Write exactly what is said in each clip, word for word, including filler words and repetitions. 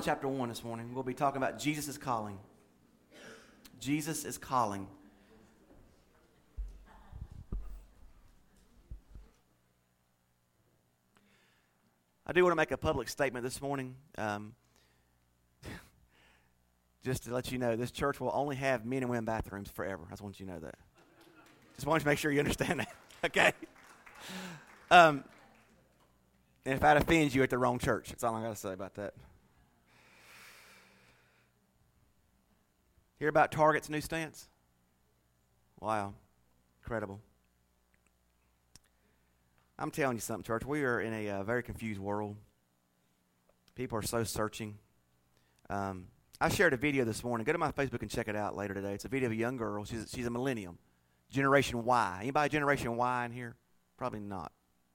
chapter one this morning. We'll be talking about Jesus is calling. Jesus is calling. I do want to make a public statement this morning. Um, just to let you know, this church will only have men and women bathrooms forever. I just want you to know that. Just wanted to make sure you understand that. Okay? Um, and if that offends you, at the wrong church. That's all I got to say about that. Hear about Target's new stance? Wow. Incredible. I'm telling you something, church. We are in a uh, very confused world. People are so searching. Um, I shared a video this morning. Go to my Facebook and check it out later today. It's a video of a young girl. She's, she's a millennium. Generation Y. Anybody Generation Y in here? Probably not.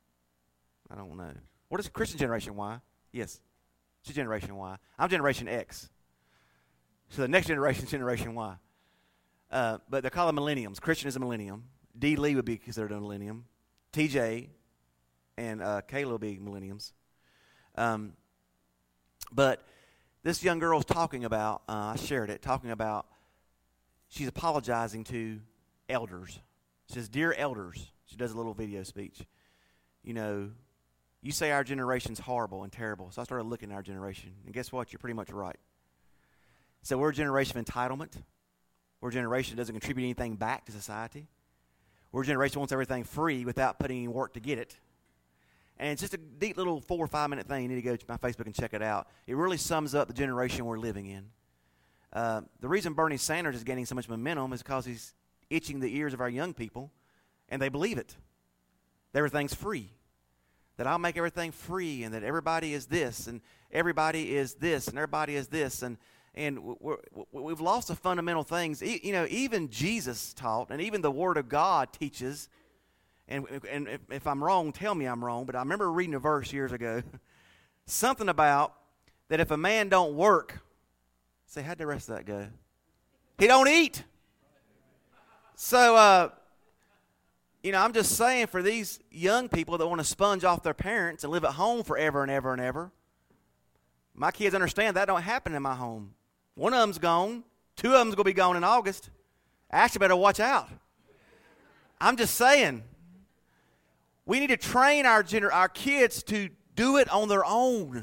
I don't know. What is Christian Generation Y? Yes. She's Generation Y. I'm Generation X. So the next generation is Generation Y. Uh, but they're called millenniums. Christian is a millennium. D. Lee would be considered a millennium. T J and uh, Kayla will be millenniums. Um, but this young girl is talking about, uh, I shared it, talking about, she's apologizing to elders. She says, "Dear elders," she does a little video speech. You know, you say our generation's horrible and terrible. So I started looking at our generation. And guess what? You're pretty much right. So we're a generation of entitlement. We're a generation that doesn't contribute anything back to society. We're a generation that wants everything free without putting any work to get it. And it's just a neat little four or five minute thing. You need to go to my Facebook and check it out. It really sums up the generation we're living in. Uh, the reason Bernie Sanders is gaining so much momentum is because he's itching the ears of our young people, and they believe it. That everything's free. That I'll make everything free, and that everybody is this, and everybody is this, and everybody is this, and and we're, we've lost the fundamental things. You know, even Jesus taught, and even the Word of God teaches. And and if, if I'm wrong, tell me I'm wrong. But I remember reading a verse years ago, something about that if a man don't work, say, how'd the rest of that go? He don't eat. So, uh, you know, I'm just saying for these young people that want to sponge off their parents and live at home forever and ever and ever, my kids understand that don't happen in my home. One of them's gone. Two of them's going to be gone in August. Actually, better watch out. I'm just saying, we need to train our gener- our kids to do it on their own.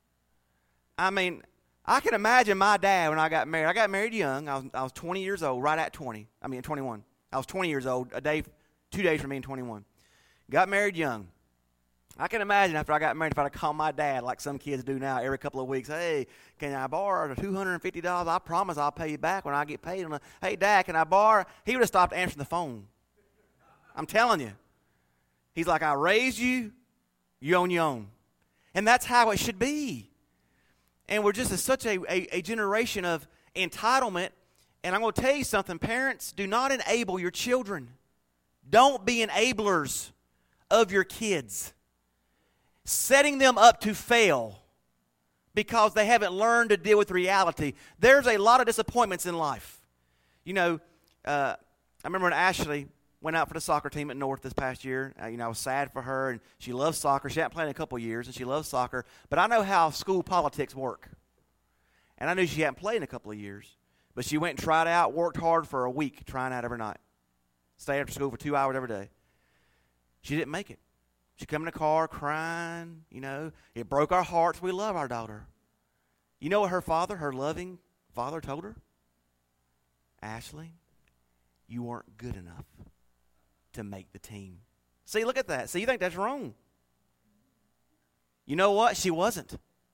I mean, I can imagine my dad when I got married. I got married young. I was, I was twenty years old, right at twenty. I mean, twenty-one. I was twenty years old, a day, two days from being twenty-one. Got married young. I can imagine after I got married if I'd have called my dad like some kids do now every couple of weeks. Hey, can I borrow two hundred fifty dollars? I promise I'll pay you back when I get paid. On a, hey, Dad, can I borrow? He would have stopped answering the phone. I'm telling you. He's like, I raised you, you're on your own. And that's how it should be. And we're just a, such a, a, a generation of entitlement. And I'm going to tell you something. Parents, do not enable your children. Don't be enablers of your kids. Setting them up to fail because they haven't learned to deal with reality. There's a lot of disappointments in life. You know, uh, I remember when Ashley went out for the soccer team at North this past year. Uh, you know, I was sad for her, and she loves soccer. She hadn't played in a couple of years, and she loves soccer. But I know how school politics work. And I knew she hadn't played in a couple of years. But she went and tried out, worked hard for a week, trying out every night. Stayed after school for two hours every day. She didn't make it. She come in the car crying, you know. It broke our hearts. We love our daughter. You know what her father, her loving father told her? Ashley, you weren't good enough to make the team. See, look at that. See, you think that's wrong. You know what? She wasn't.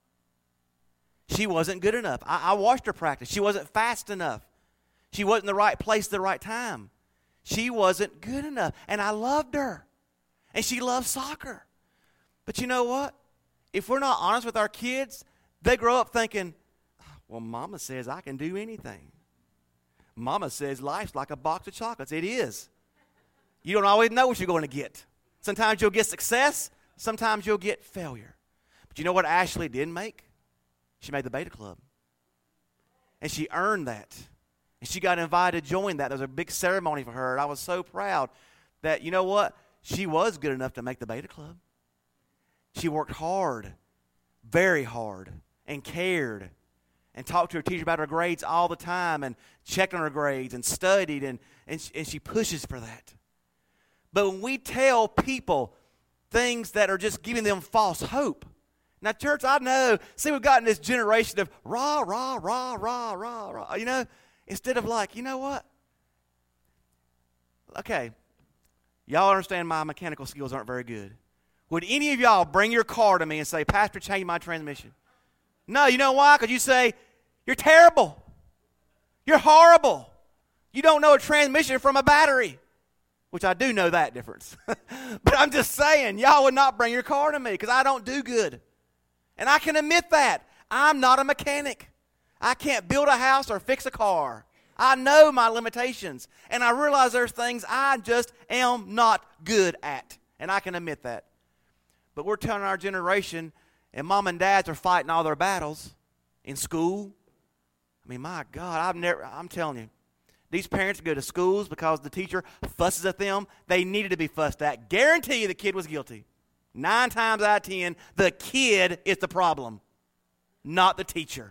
She wasn't good enough. I, I watched her practice. She wasn't fast enough. She wasn't in the right place at the right time. She wasn't good enough. And I loved her. And she loves soccer. But you know what? If we're not honest with our kids, they grow up thinking, well, Mama says I can do anything. Mama says life's like a box of chocolates. It is. You don't always know what you're going to get. Sometimes you'll get success. Sometimes you'll get failure. But you know what Ashley did make? She made the Beta Club. And she earned that. And she got invited to join that. There was a big ceremony for her. And I was so proud that, you know what? She was good enough to make the Beta Club. She worked hard, very hard. and cared and talked to her teacher about her grades all the time and checked on her grades and studied, and, and, she, and she pushes for that. But when we tell people things that are just giving them false hope. Now, church, I know, see, we've gotten this generation of rah, rah, rah, rah, rah, rah, you know, instead of like, you know what? Okay, y'all understand my mechanical skills aren't very good. Would any of y'all bring your car to me and say, Pastor, change my transmission? No, you know why? Because you say, you're terrible. You're horrible. You don't know a transmission from a battery. Which I do know that difference. But I'm just saying, y'all would not bring your car to me because I don't do good. And I can admit that. I'm not a mechanic. I can't build a house or fix a car. I know my limitations. And I realize there's things I just am not good at. And I can admit that. But we're telling our generation, and mom and dads are fighting all their battles in school. I mean, my God, I've never, I'm telling you, these parents go to schools because the teacher fusses at them. They needed to be fussed at. Guarantee you the kid was guilty. Nine times out of ten, the kid is the problem, not the teacher.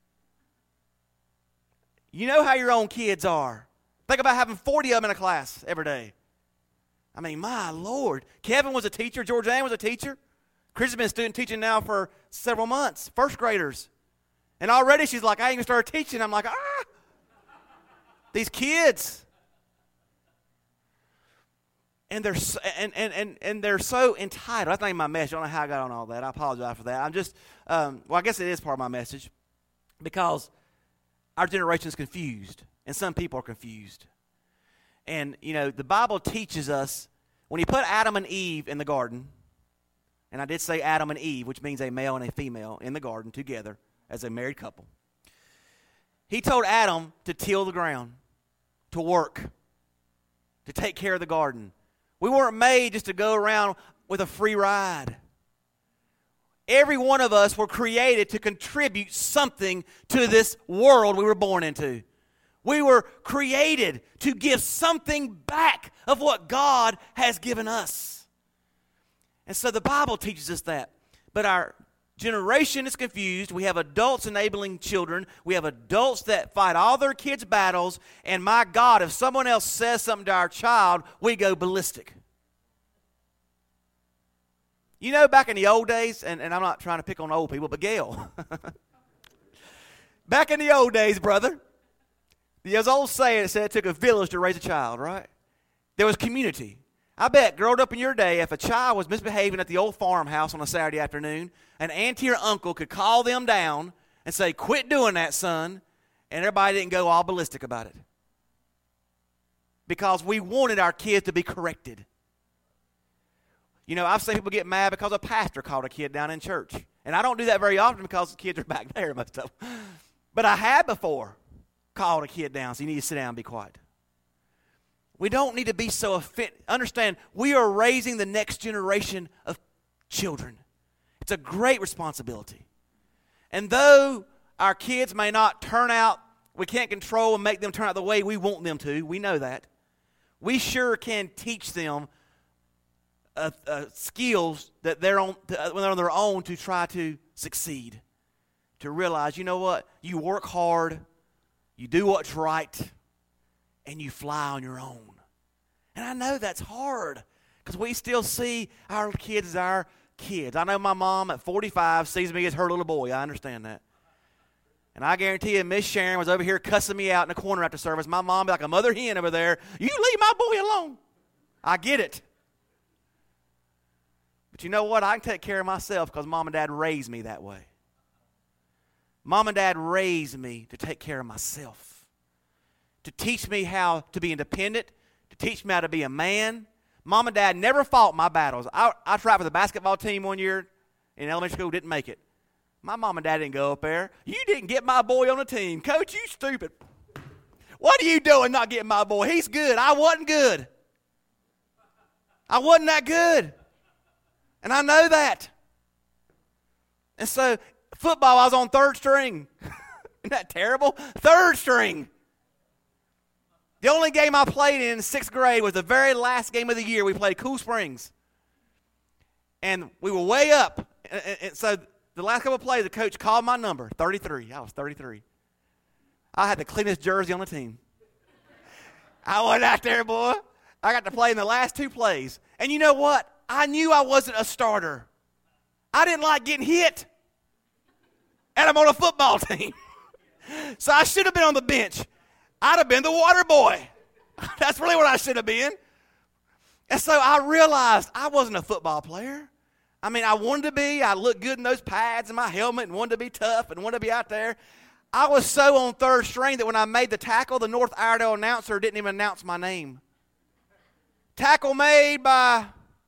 You know how your own kids are. Think about having forty of them in a class every day. I mean, my Lord. Kevin was a teacher. George Ann was a teacher. Chris has been student teaching now for several months, first graders. And already she's like, I ain't even started teaching. I'm like, ah, these kids. And they're so, and, and, and, and they're so entitled. That's not even my message. I don't know how I got on all that. I apologize for that. I'm just, um, well, I guess it is part of my message because our generation is confused, and some people are confused. And, you know, the Bible teaches us when he put Adam and Eve in the garden, and I did say Adam and Eve, which means a male and a female in the garden together as a married couple. He told Adam to till the ground, to work, to take care of the garden. We weren't made just to go around with a free ride. Every one of us were created to contribute something to this world we were born into. We were created to give something back of what God has given us. And so the Bible teaches us that. But our generation is confused. We have adults enabling children. We have adults that fight all their kids' battles. And my God, if someone else says something to our child, we go ballistic. You know, back in the old days, and, and I'm not trying to pick on old people, but Gail. Back in the old days, brother, there's an old saying that said it took a village to raise a child, right? There was community. I bet, growing up in your day, if a child was misbehaving at the old farmhouse on a Saturday afternoon, an auntie or uncle could call them down and say, quit doing that, son, and everybody didn't go all ballistic about it. Because we wanted our kids to be corrected. You know, I've seen people get mad because a pastor called a kid down in church. And I don't do that very often because the kids are back there, most of them. But I had before called a kid down, so you need to sit down and be quiet. We don't need to be so offended. Understand, we are raising the next generation of children. It's a great responsibility. And though our kids may not turn out, we can't control and make them turn out the way we want them to, we know that. We sure can teach them uh, uh, skills that they're on, to, uh, when they're on their own to try to succeed. To realize, you know what, you work hard, you do what's right, and you fly on your own. And I know that's hard because we still see our kids as our kids. I know my mom at forty-five sees me as her little boy. I understand that. And I guarantee you, Miss Sharon was over here cussing me out in the corner after service. My mom be like a mother hen over there. You leave my boy alone. I get it. But you know what? I can take care of myself because mom and dad raised me that way. Mom and dad raised me to take care of myself, to teach me how to be independent, to teach me how to be a man. Mom and dad never fought my battles. I, I tried for the basketball team one year in elementary school, didn't make it. My mom and dad didn't go up there. You didn't get my boy on the team. Coach, you stupid. What are you doing not getting my boy? He's good. I wasn't good. I wasn't that good. And I know that. And so football, I was on third string. Isn't that terrible? Third string. The only game I played in sixth grade was the very last game of the year. We played Cool Springs. And we were way up. And, and so the last couple of plays, the coach called my number, thirty-three. I was thirty-three. I had the cleanest jersey on the team. I went out there, boy. I got to play in the last two plays. And you know what? I knew I wasn't a starter. I didn't like getting hit. And I'm on a football team. So I should have been on the bench. I'd have been the water boy. That's really what I should have been. And so I realized I wasn't a football player. I mean, I wanted to be. I looked good in those pads and my helmet and wanted to be tough and wanted to be out there. I was so on third string that when I made the tackle, the North Iredell announcer didn't even announce my name. Tackle made by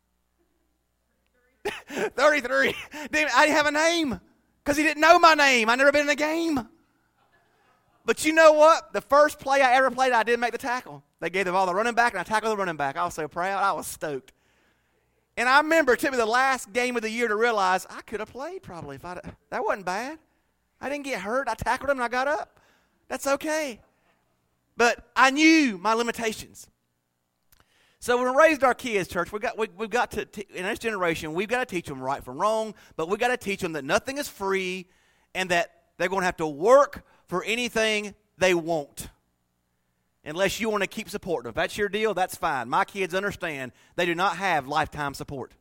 thirty-three. I didn't have a name because he didn't know my name. I'd never been in a game. But you know what? The first play I ever played, I didn't make the tackle. They gave the ball to the running back, and I tackled the running back. I was so proud. I was stoked. And I remember it took me the last game of the year to realize I could have played probably. if I That wasn't bad. I didn't get hurt. I tackled him, and I got up. That's okay. But I knew my limitations. So when we raised our kids, church, we got, we, we've got to, t- in this generation, we've got to teach them right from wrong, but we've got to teach them that nothing is free and that they're going to have to work for anything they want. Unless you want to keep supporting them. If that's your deal, that's fine. My kids understand they do not have lifetime support.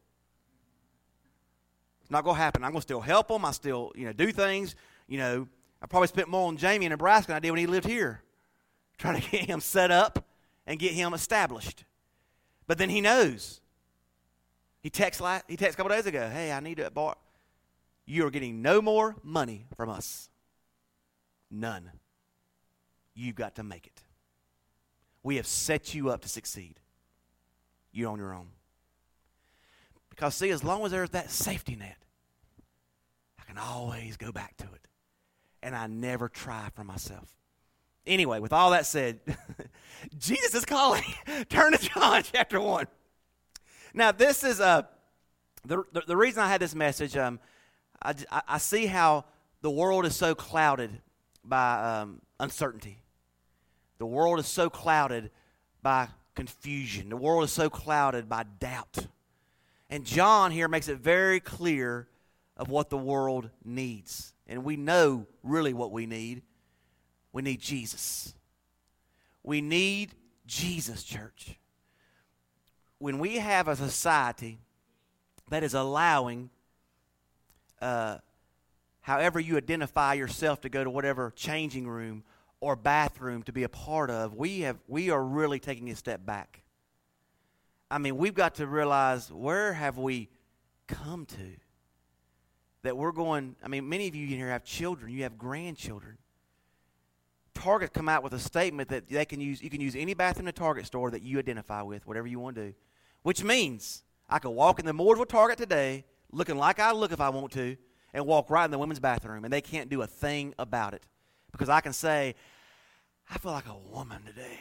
It's not going to happen. I'm going to still help them. I still, you know, do things. You know, I probably spent more on Jamie in Nebraska than I did when he lived here, trying to get him set up and get him established. But then he knows. He texted last, he texted a couple days ago, hey, I need to borrow. You are getting no more money from us. None. You've got to make it. We have set you up to succeed. You're on your own. Because, see, as long as there's that safety net, I can always go back to it. And I never try for myself. Anyway, with all that said, Jesus is calling. Turn to John chapter one. Now, this is uh, the, the the reason I had this message. Um, I, I see how the world is so clouded by um, uncertainty. The world is so clouded by confusion. The world is so clouded by doubt. And John here makes it very clear of what the world needs. And we know really what we need. We need Jesus. We need Jesus, church. When we have a society that is allowing, uh, however you identify yourself to go to whatever changing room or bathroom to be a part of, we have we are really taking a step back. I mean, we've got to realize, where have we come to? That we're going, I mean, many of you here have children, you have grandchildren. Target come out with a statement that they can use. You can use any bathroom in a Target store that you identify with, whatever you want to do. Which means I could walk in the Mooresville Target today, looking like I look if I want to, and walk right in the women's bathroom, and they can't do a thing about it, because I can say, I feel like a woman today.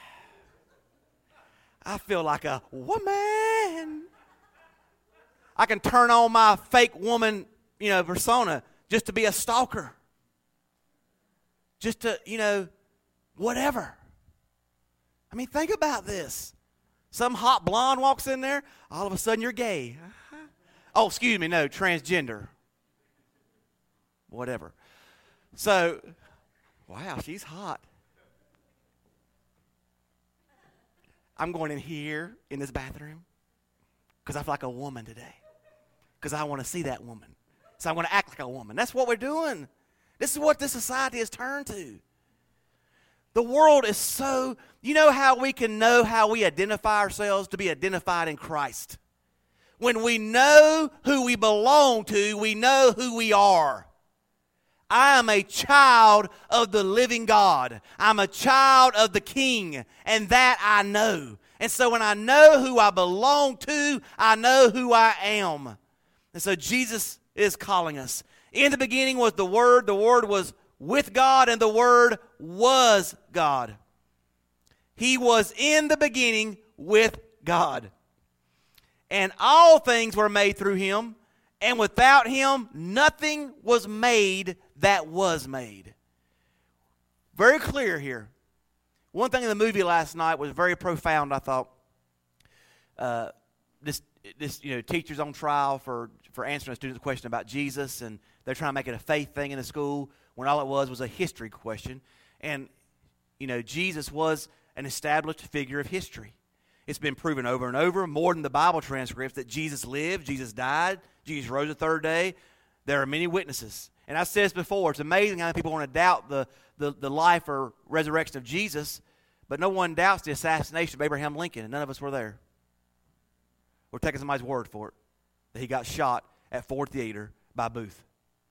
I feel like a woman. I can turn on my fake woman, you know, persona just to be a stalker. Just to, you know, whatever. I mean, think about this. Some hot blonde walks in there, all of a sudden you're gay. Uh-huh. Oh, excuse me, no, transgender. Whatever. So, wow, she's hot. I'm going in here in this bathroom because I feel like a woman today. Because I want to see that woman. So I'm going to act like a woman. That's what we're doing. This is what this society has turned to. The world is so, you know how we can know how we identify ourselves? To be identified in Christ. When we know who we belong to, we know who we are. I am a child of the living God. I'm a child of the King, and that I know. And so when I know who I belong to, I know who I am. And so Jesus is calling us. In the beginning was the Word. The Word was with God, and the Word was God. He was in the beginning with God. And all things were made through Him, and without Him nothing was made that was made. Very clear here. One thing in the movie last night was very profound, I thought. Uh, this, this, you know, teacher's on trial for for answering a student's question about Jesus, and they're trying to make it a faith thing in the school when all it was was a history question. And, you know, Jesus was an established figure of history. It's been proven over and over, more than the Bible transcripts, that Jesus lived, Jesus died, Jesus rose the third day. There are many witnesses. And I've said this before, it's amazing how many people want to doubt the, the, the life or resurrection of Jesus, but no one doubts the assassination of Abraham Lincoln, and none of us were there. We're taking somebody's word for it, that he got shot at Ford Theater by Booth.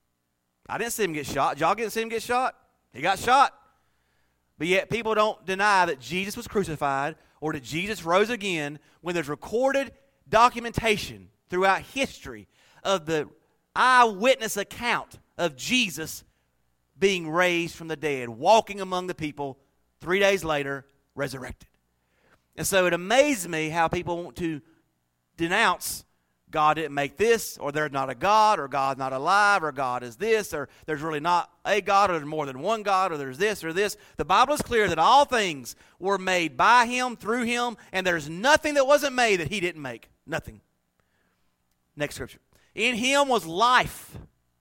I didn't see him get shot. Did y'all get to see him get shot? He got shot. But yet people don't deny that Jesus was crucified or that Jesus rose again when there's recorded documentation throughout history of the eyewitness account of Jesus being raised from the dead, walking among the people, three days later, resurrected. And so it amazes me how people want to denounce God didn't make this, or there's not a God, or God's not alive, or God is this, or there's really not a God, or there's more than one God, or there's this or this. The Bible is clear that all things were made by Him, through Him, and there's nothing that wasn't made that He didn't make. Nothing. Next scripture. In Him was life,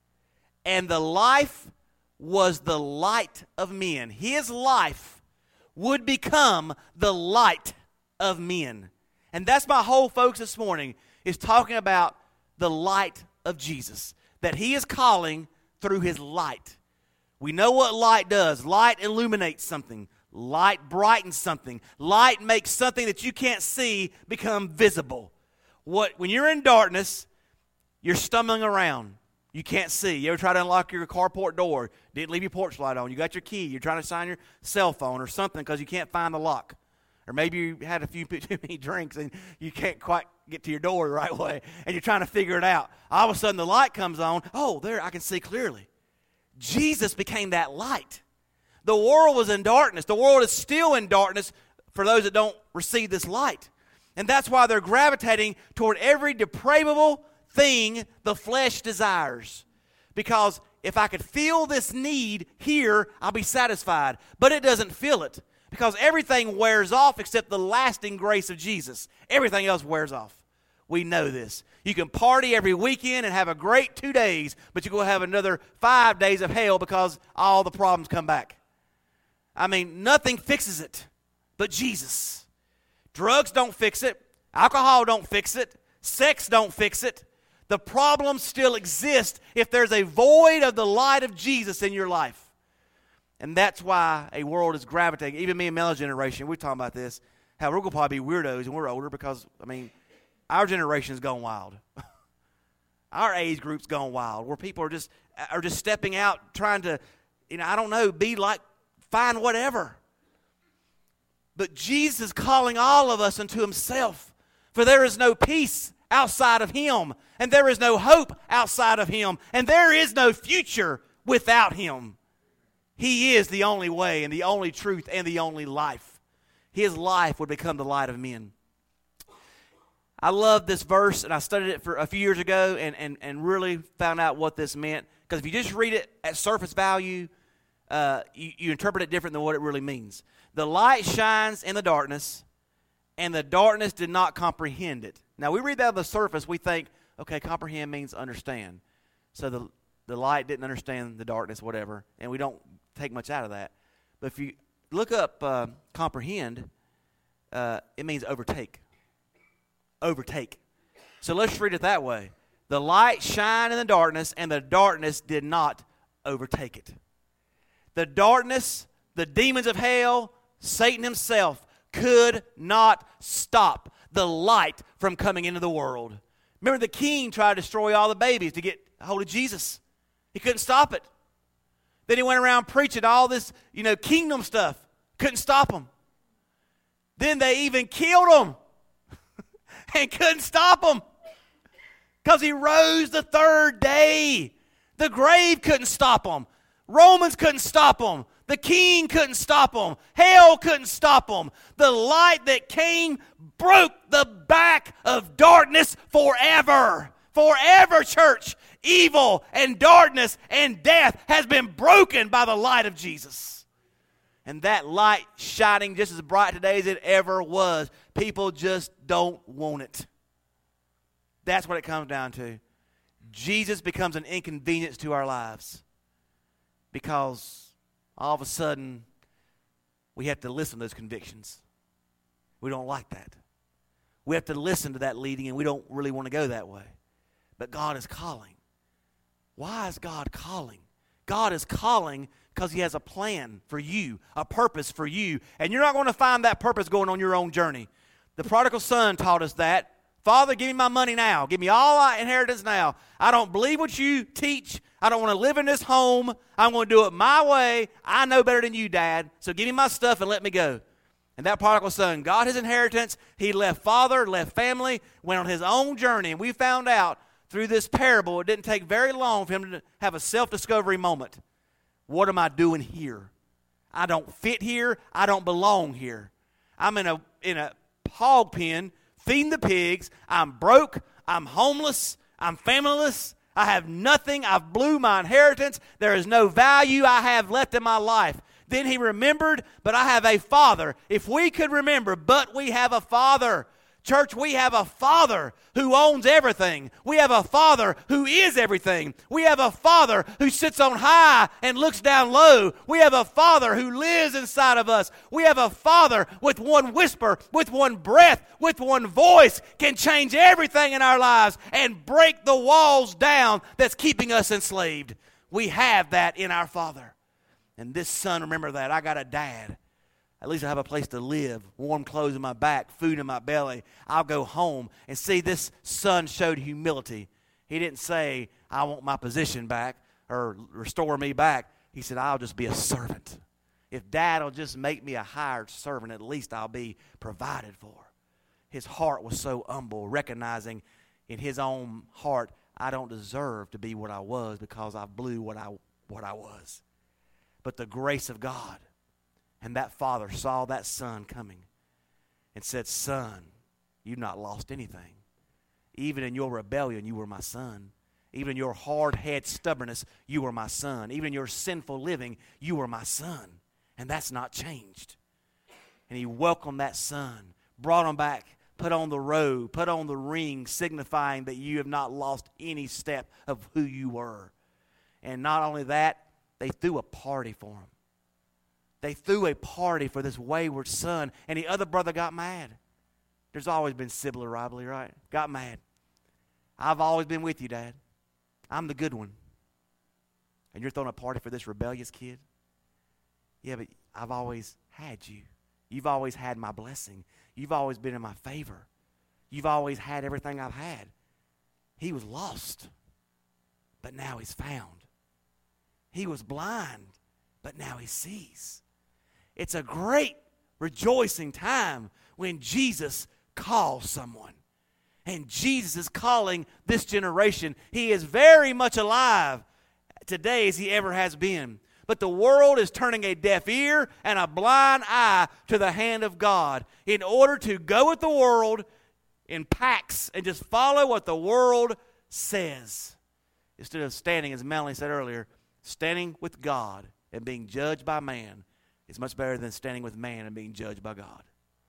and the life was the light of men. His life would become the light of men. And that's my whole focus this morning, is talking about the light of Jesus, that He is calling through His light. We know what light does. Light illuminates something. Light brightens something. Light makes something that you can't see become visible. What, when you're in darkness, you're stumbling around. You can't see. You ever try to unlock your carport door? Didn't leave your porch light on. You got your key. You're trying to sign your cell phone or something because you can't find the lock. Or maybe you had a few too many drinks and you can't quite get to your door the right way, and you're trying to figure it out. All of a sudden the light comes on. Oh, there, I can see clearly. Jesus became that light. The world was in darkness. The world is still in darkness for those that don't receive this light. And that's why they're gravitating toward every depravable thing the flesh desires. Because if I could feel this need here, I'll be satisfied. But it doesn't feel it. Because everything wears off except the lasting grace of Jesus. Everything else wears off. We know this. You can party every weekend and have a great two days, but you're going to have another five days of hell because all the problems come back. I mean, nothing fixes it but Jesus. Drugs don't fix it. Alcohol don't fix it. Sex don't fix it. The problems still exist if there's a void of the light of Jesus in your life. And that's why a world is gravitating. Even me and Mel's generation, we're talking about this, how we're going to probably be weirdos when we're older because, I mean, our generation's gone wild. Our age group's gone wild, where people are just are just stepping out, trying to, you know, I don't know, be like, find whatever. But Jesus is calling all of us unto Himself. For there is no peace outside of Him, and there is no hope outside of Him, and there is no future without Him. He is the only way and the only truth and the only life. His life would become the light of men. I love this verse, and I studied it for a few years ago and, and, and really found out what this meant. Because if you just read it at surface value, uh, you, you interpret it different than what it really means. The light shines in the darkness, and the darkness did not comprehend it. Now, we read that on the surface, we think, okay, comprehend means understand. So the, the light didn't understand the darkness, whatever, and we don't take much out of that. But if you look up uh, comprehend, uh, it means overtake. Overtake. So let's read it that way. The light shined in the darkness, and the darkness did not overtake it. The darkness, the demons of hell, Satan himself could not stop the light from coming into the world. Remember, the king tried to destroy all the babies to get a hold of Jesus. He couldn't stop it. Then he went around preaching all this, you know, kingdom stuff. Couldn't stop him. Then they even killed him and couldn't stop him because he rose the third day. The grave couldn't stop him. Romans couldn't stop him. The king couldn't stop him. Hell couldn't stop him. The light that came broke the back of darkness forever. Forever, church. Evil and darkness and death has been broken by the light of Jesus. And that light shining just as bright today as it ever was. People just don't want it. That's what it comes down to. Jesus becomes an inconvenience to our lives because all of a sudden we have to listen to those convictions. We don't like that. We have to listen to that leading, and we don't really want to go that way. But God is calling. Why is God calling? God is calling because he has a plan for you, a purpose for you. And you're not going to find that purpose going on your own journey. The prodigal son taught us that. Father, give me my money now. Give me all my inheritance now. I don't believe what you teach. I don't want to live in this home. I'm going to do it my way. I know better than you, Dad. So give me my stuff and let me go. And that prodigal son got his inheritance. He left father, left family, went on his own journey. And we found out through this parable, it didn't take very long for him to have a self-discovery moment. What am I doing here? I don't fit here. I don't belong here. I'm in a in a hog pen feeding the pigs. I'm broke. I'm homeless. I'm familyless. I have nothing. I've blew my inheritance. There is no value I have left in my life. Then he remembered, but I have a father. If we could remember, but we have a father. Church, we have a Father who owns everything. We have a Father who is everything. We have a Father who sits on high and looks down low. We have a Father who lives inside of us. We have a Father with one whisper, with one breath, with one voice can change everything in our lives and break the walls down that's keeping us enslaved. We have that in our Father. And this son, remember that. I got a dad. At least I have a place to live, warm clothes in my back, food in my belly. I'll go home. And see, this son showed humility. He didn't say, I want my position back or restore me back. He said, I'll just be a servant. If Dad will just make me a hired servant, at least I'll be provided for. His heart was so humble, recognizing in his own heart, I don't deserve to be what I was because I blew what I, what I was. But the grace of God. And that father saw that son coming and said, son, you've not lost anything. Even in your rebellion, you were my son. Even in your hard-head stubbornness, you were my son. Even in your sinful living, you were my son. And that's not changed. And he welcomed that son, brought him back, put on the robe, put on the ring, signifying that you have not lost any step of who you were. And not only that, they threw a party for him. They threw a party for this wayward son, and the other brother got mad. There's always been sibling rivalry, right? Got mad. I've always been with you, Dad. I'm the good one. And you're throwing a party for this rebellious kid? Yeah, but I've always had you. You've always had my blessing. You've always been in my favor. You've always had everything I've had. He was lost, but now he's found. He was blind, but now he sees. It's a great rejoicing time when Jesus calls someone. And Jesus is calling this generation. He is very much alive today as he ever has been. But the world is turning a deaf ear and a blind eye to the hand of God in order to go with the world in packs and just follow what the world says. Instead of standing, as Melanie said earlier, standing with God and being judged by man is much better than standing with man and being judged by God.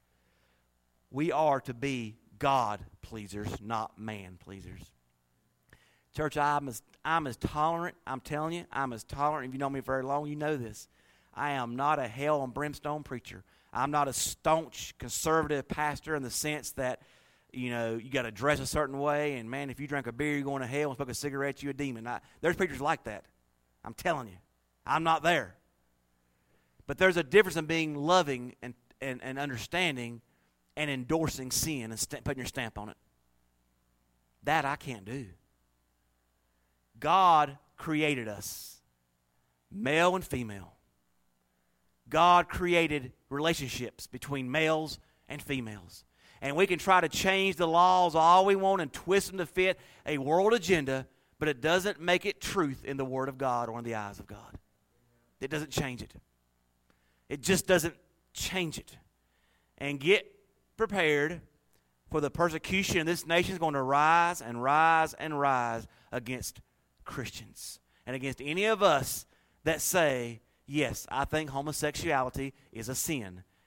We are to be God pleasers, not man pleasers. Church, I'm as, I'm as tolerant, I'm telling you, I'm as tolerant. If you know me very long, you know this. I am not a hell and brimstone preacher. I'm not a staunch conservative pastor in the sense that, you know, you got to dress a certain way, and man, if you drink a beer, you're going to hell, and smoke a cigarette, you're a demon. I, there's preachers like that. I'm telling you. I'm not there. But there's a difference in being loving and, and, and understanding and endorsing sin and st- putting your stamp on it. That I can't do. God created us, male and female. God created relationships between males and females. And we can try to change the laws all we want and twist them to fit a world agenda, but it doesn't make it truth in the Word of God or in the eyes of God. It doesn't change it. It just doesn't change it. And get prepared for the persecution. This nation is going to rise and rise and rise against Christians and against any of us that say, yes, I think homosexuality is a sin.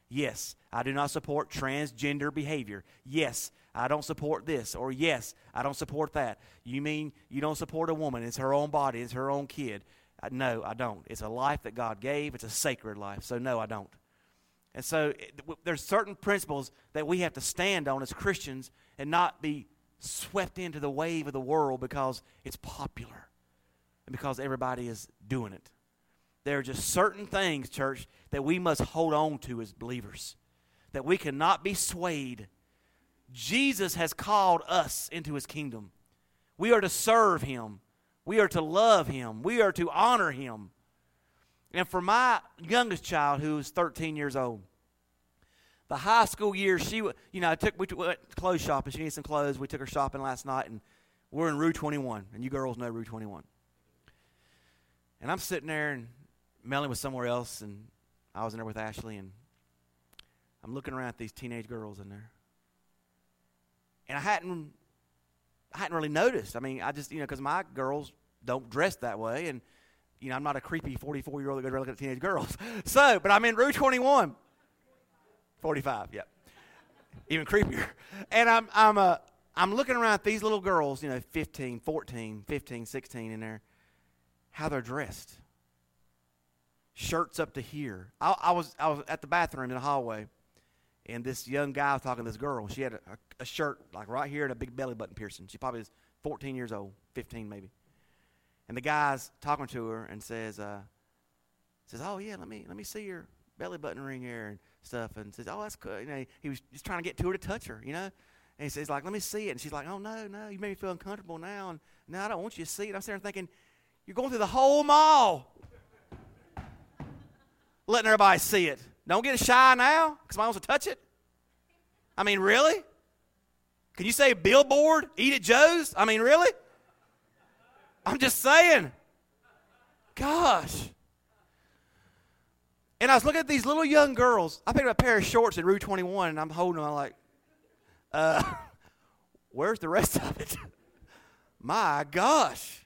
Yes, I do not support transgender behavior. Yes, I don't support this. Or yes, I don't support that. You mean you don't support a woman? It's her own body. It's her own kid. Uh, no, I don't. It's a life that God gave. It's a sacred life. So no, I don't. And so it, w- there's certain principles that we have to stand on as Christians and not be swept into the wave of the world because it's popular and because everybody is doing it. There are just certain things, church, that we must hold on to as believers, that we cannot be swayed. Jesus has called us into his kingdom. We are to serve him. We are to love him. We are to honor him. And for my youngest child, who is thirteen years old, the high school years, she, you know, I took we went clothes shopping. She needed some clothes. We took her shopping last night, and we're in Rue twenty-one, and you girls know Rue twenty-one. And I'm sitting there, and Melanie was somewhere else, and I was in there with Ashley, and I'm looking around at these teenage girls in there, and I hadn't, I hadn't really noticed. I mean, I just, you know, because my girls don't dress that way, and you know, I'm not a creepy forty-four-year-old that goes around looking at teenage girls. So, but I'm in Rue twenty-one. forty-five, yeah. Even creepier. And I'm I'm uh, I'm looking around at these little girls, you know, fifteen, fourteen, fifteen, sixteen in there, how they're dressed. Shirts up to here. I, I was I was at the bathroom in the hallway, and this young guy was talking to this girl. She had a, a, a shirt like right here and a big belly button piercing. She probably was fourteen years old, fifteen maybe. And the guy's talking to her and says, uh, says, "Oh yeah, let me let me see your belly button ring here and stuff." And says, "Oh, that's cool." You know, he was just trying to get to her to touch her, you know. And he says, "Like, let me see it." And she's like, "Oh no, no, you made me feel uncomfortable now, and no, I don't want you to see it." I'm sitting there thinking, you're going through the whole mall, letting everybody see it. Don't get shy now because somebody wants to touch it. I mean, really? Can you say billboard, eat at Joe's? I mean, really? I'm just saying. Gosh. And I was looking at these little young girls. I picked up a pair of shorts at Rue twenty-one, and I'm holding them. I'm like, uh, where's the rest of it? My gosh.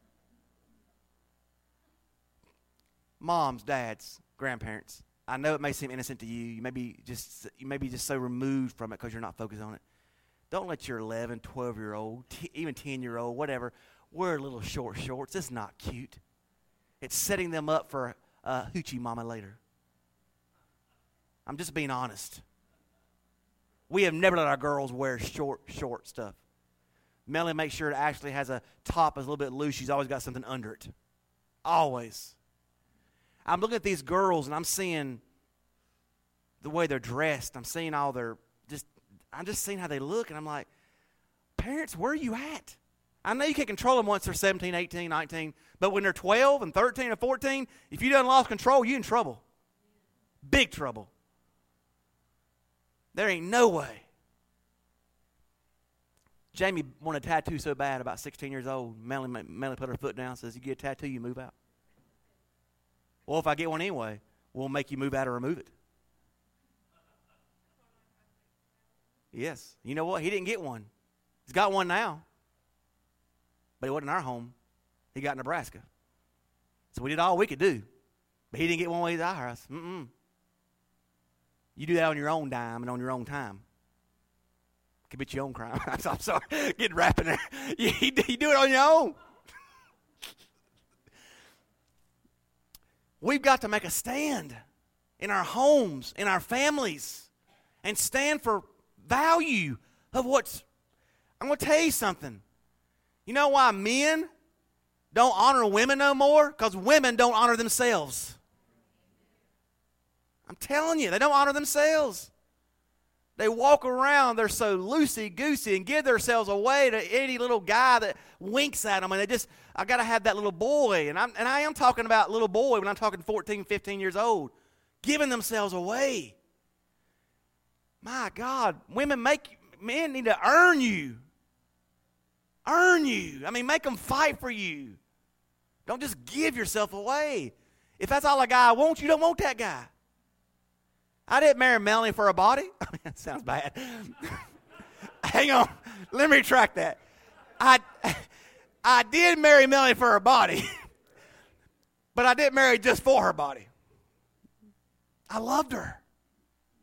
Moms, dads, grandparents. I know it may seem innocent to you. You may be just you may be just so removed from it because you're not focused on it. Don't let your eleven, twelve-year-old, t- even ten-year-old, whatever, wear little short shorts. It's not cute. It's setting them up for a hoochie mama later. I'm just being honest. We have never let our girls wear short, short stuff. Melanie makes sure it actually has a top that's a little bit loose. She's always got something under it. Always. I'm looking at these girls, and I'm seeing the way they're dressed. I'm seeing all their just, I'm just seeing how they look, and I'm like, parents, where are you at? I know you can't control them once they're seventeen, eighteen, nineteen, but when they're twelve and thirteen and fourteen, if you done lost control, you're in trouble. Big trouble. There ain't no way. Jamie wanted a tattoo so bad, about sixteen years old. Melanie, Melanie put her foot down and says, you get a tattoo, you move out. Well, if I get one anyway, we'll make you move out or remove it. Yes. You know what? He didn't get one. He's got one now. But it wasn't our home. He got Nebraska. So we did all we could do. But he didn't get one when he was at our house. Mm-mm. You do that on your own dime and on your own time. Commit your own crime. I'm sorry. Getting wrapped in there. You, you do it on your own. We've got to make a stand in our homes, in our families, and stand for value of what's... I'm going to tell you something. You know why men don't honor women no more? Because women don't honor themselves. I'm telling you, they don't honor themselves. They walk around, they're so loosey-goosey and give themselves away to any little guy that winks at them. And they just, I got to have that little boy. And, I'm, and I am talking about little boy when I'm talking fourteen, fifteen years old. Giving themselves away. My God, women make, men need to earn you. Earn you. I mean, make them fight for you. Don't just give yourself away. If that's all a guy wants, you don't want that guy. I didn't marry Melanie for a body. I mean, that sounds bad. Hang on. Let me retract that. I, I did marry Melanie for her body, but I didn't marry just for her body. I loved her.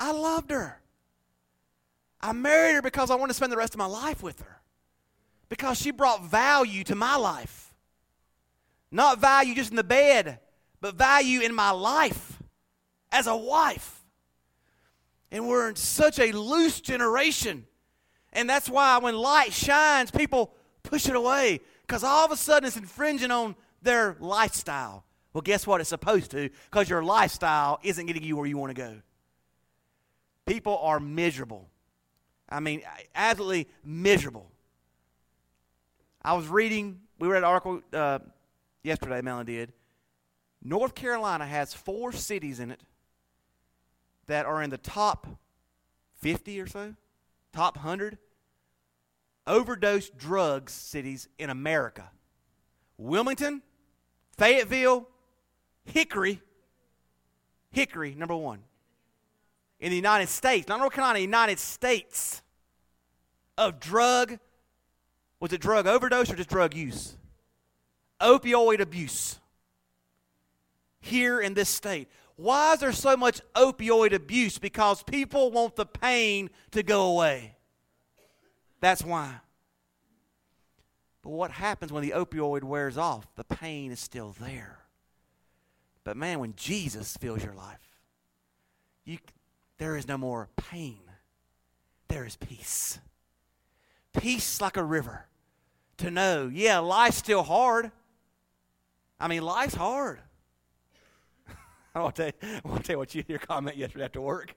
I loved her. I married her because I wanted to spend the rest of my life with her. Because she brought value to my life. Not value just in the bed, but value in my life as a wife. And we're in such a loose generation. And that's why when light shines, people push it away. Because all of a sudden it's infringing on their lifestyle. Well, guess what? It's supposed to. Because your lifestyle isn't getting you where you want to go. People are miserable. I mean, absolutely miserable. I was reading, we read an article uh, yesterday, Melanie did. North Carolina has four cities in it that are in the top fifty or so, top one hundred overdose drugs cities in America. Wilmington, Fayetteville, Hickory, Hickory, number one. In the United States, not North Carolina, United States, of drug, was it drug overdose or just drug use? Opioid abuse. Here in this state. Why is there so much opioid abuse? Because people want the pain to go away. That's why. But what happens when the opioid wears off? The pain is still there. But man, when Jesus fills your life, you, there is no more pain. There is peace. Peace like a river. To know, yeah, life's still hard. I mean, life's hard. I want to tell you, I want to tell you what you your comment yesterday after work.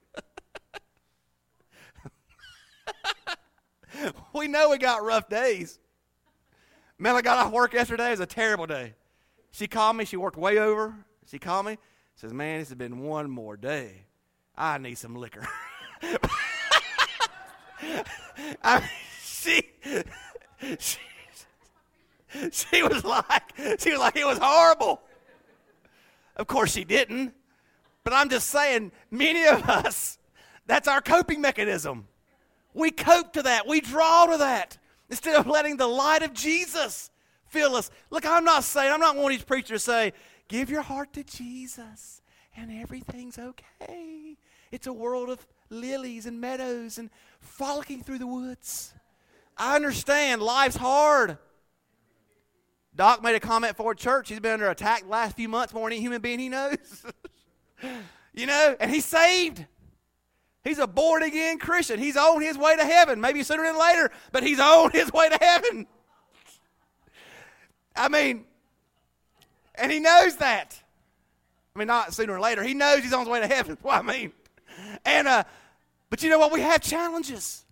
We know we got rough days. Mel, I got off work yesterday. It was a terrible day. She called me. She worked way over. She called me. Says, man, this has been one more day. I need some liquor. I mean, she, she, she was like, she was like, it was horrible. Of course she didn't. But I'm just saying, many of us, that's our coping mechanism. We cope to that. We draw to that. Instead of letting the light of Jesus fill us. Look, I'm not saying, I'm not one of these preachers to say, give your heart to Jesus and everything's okay. It's a world of lilies and meadows and frolicking through the woods. I understand life's hard. Doc made a comment for church. He's been under attack the last few months more than any human being he knows. You know, and he's saved. He's a born-again Christian. He's on his way to heaven. Maybe sooner than later, but he's on his way to heaven. I mean, and he knows that. I mean, not sooner or later. He knows he's on his way to heaven. That's what I mean. And, uh, but you know what? We have challenges.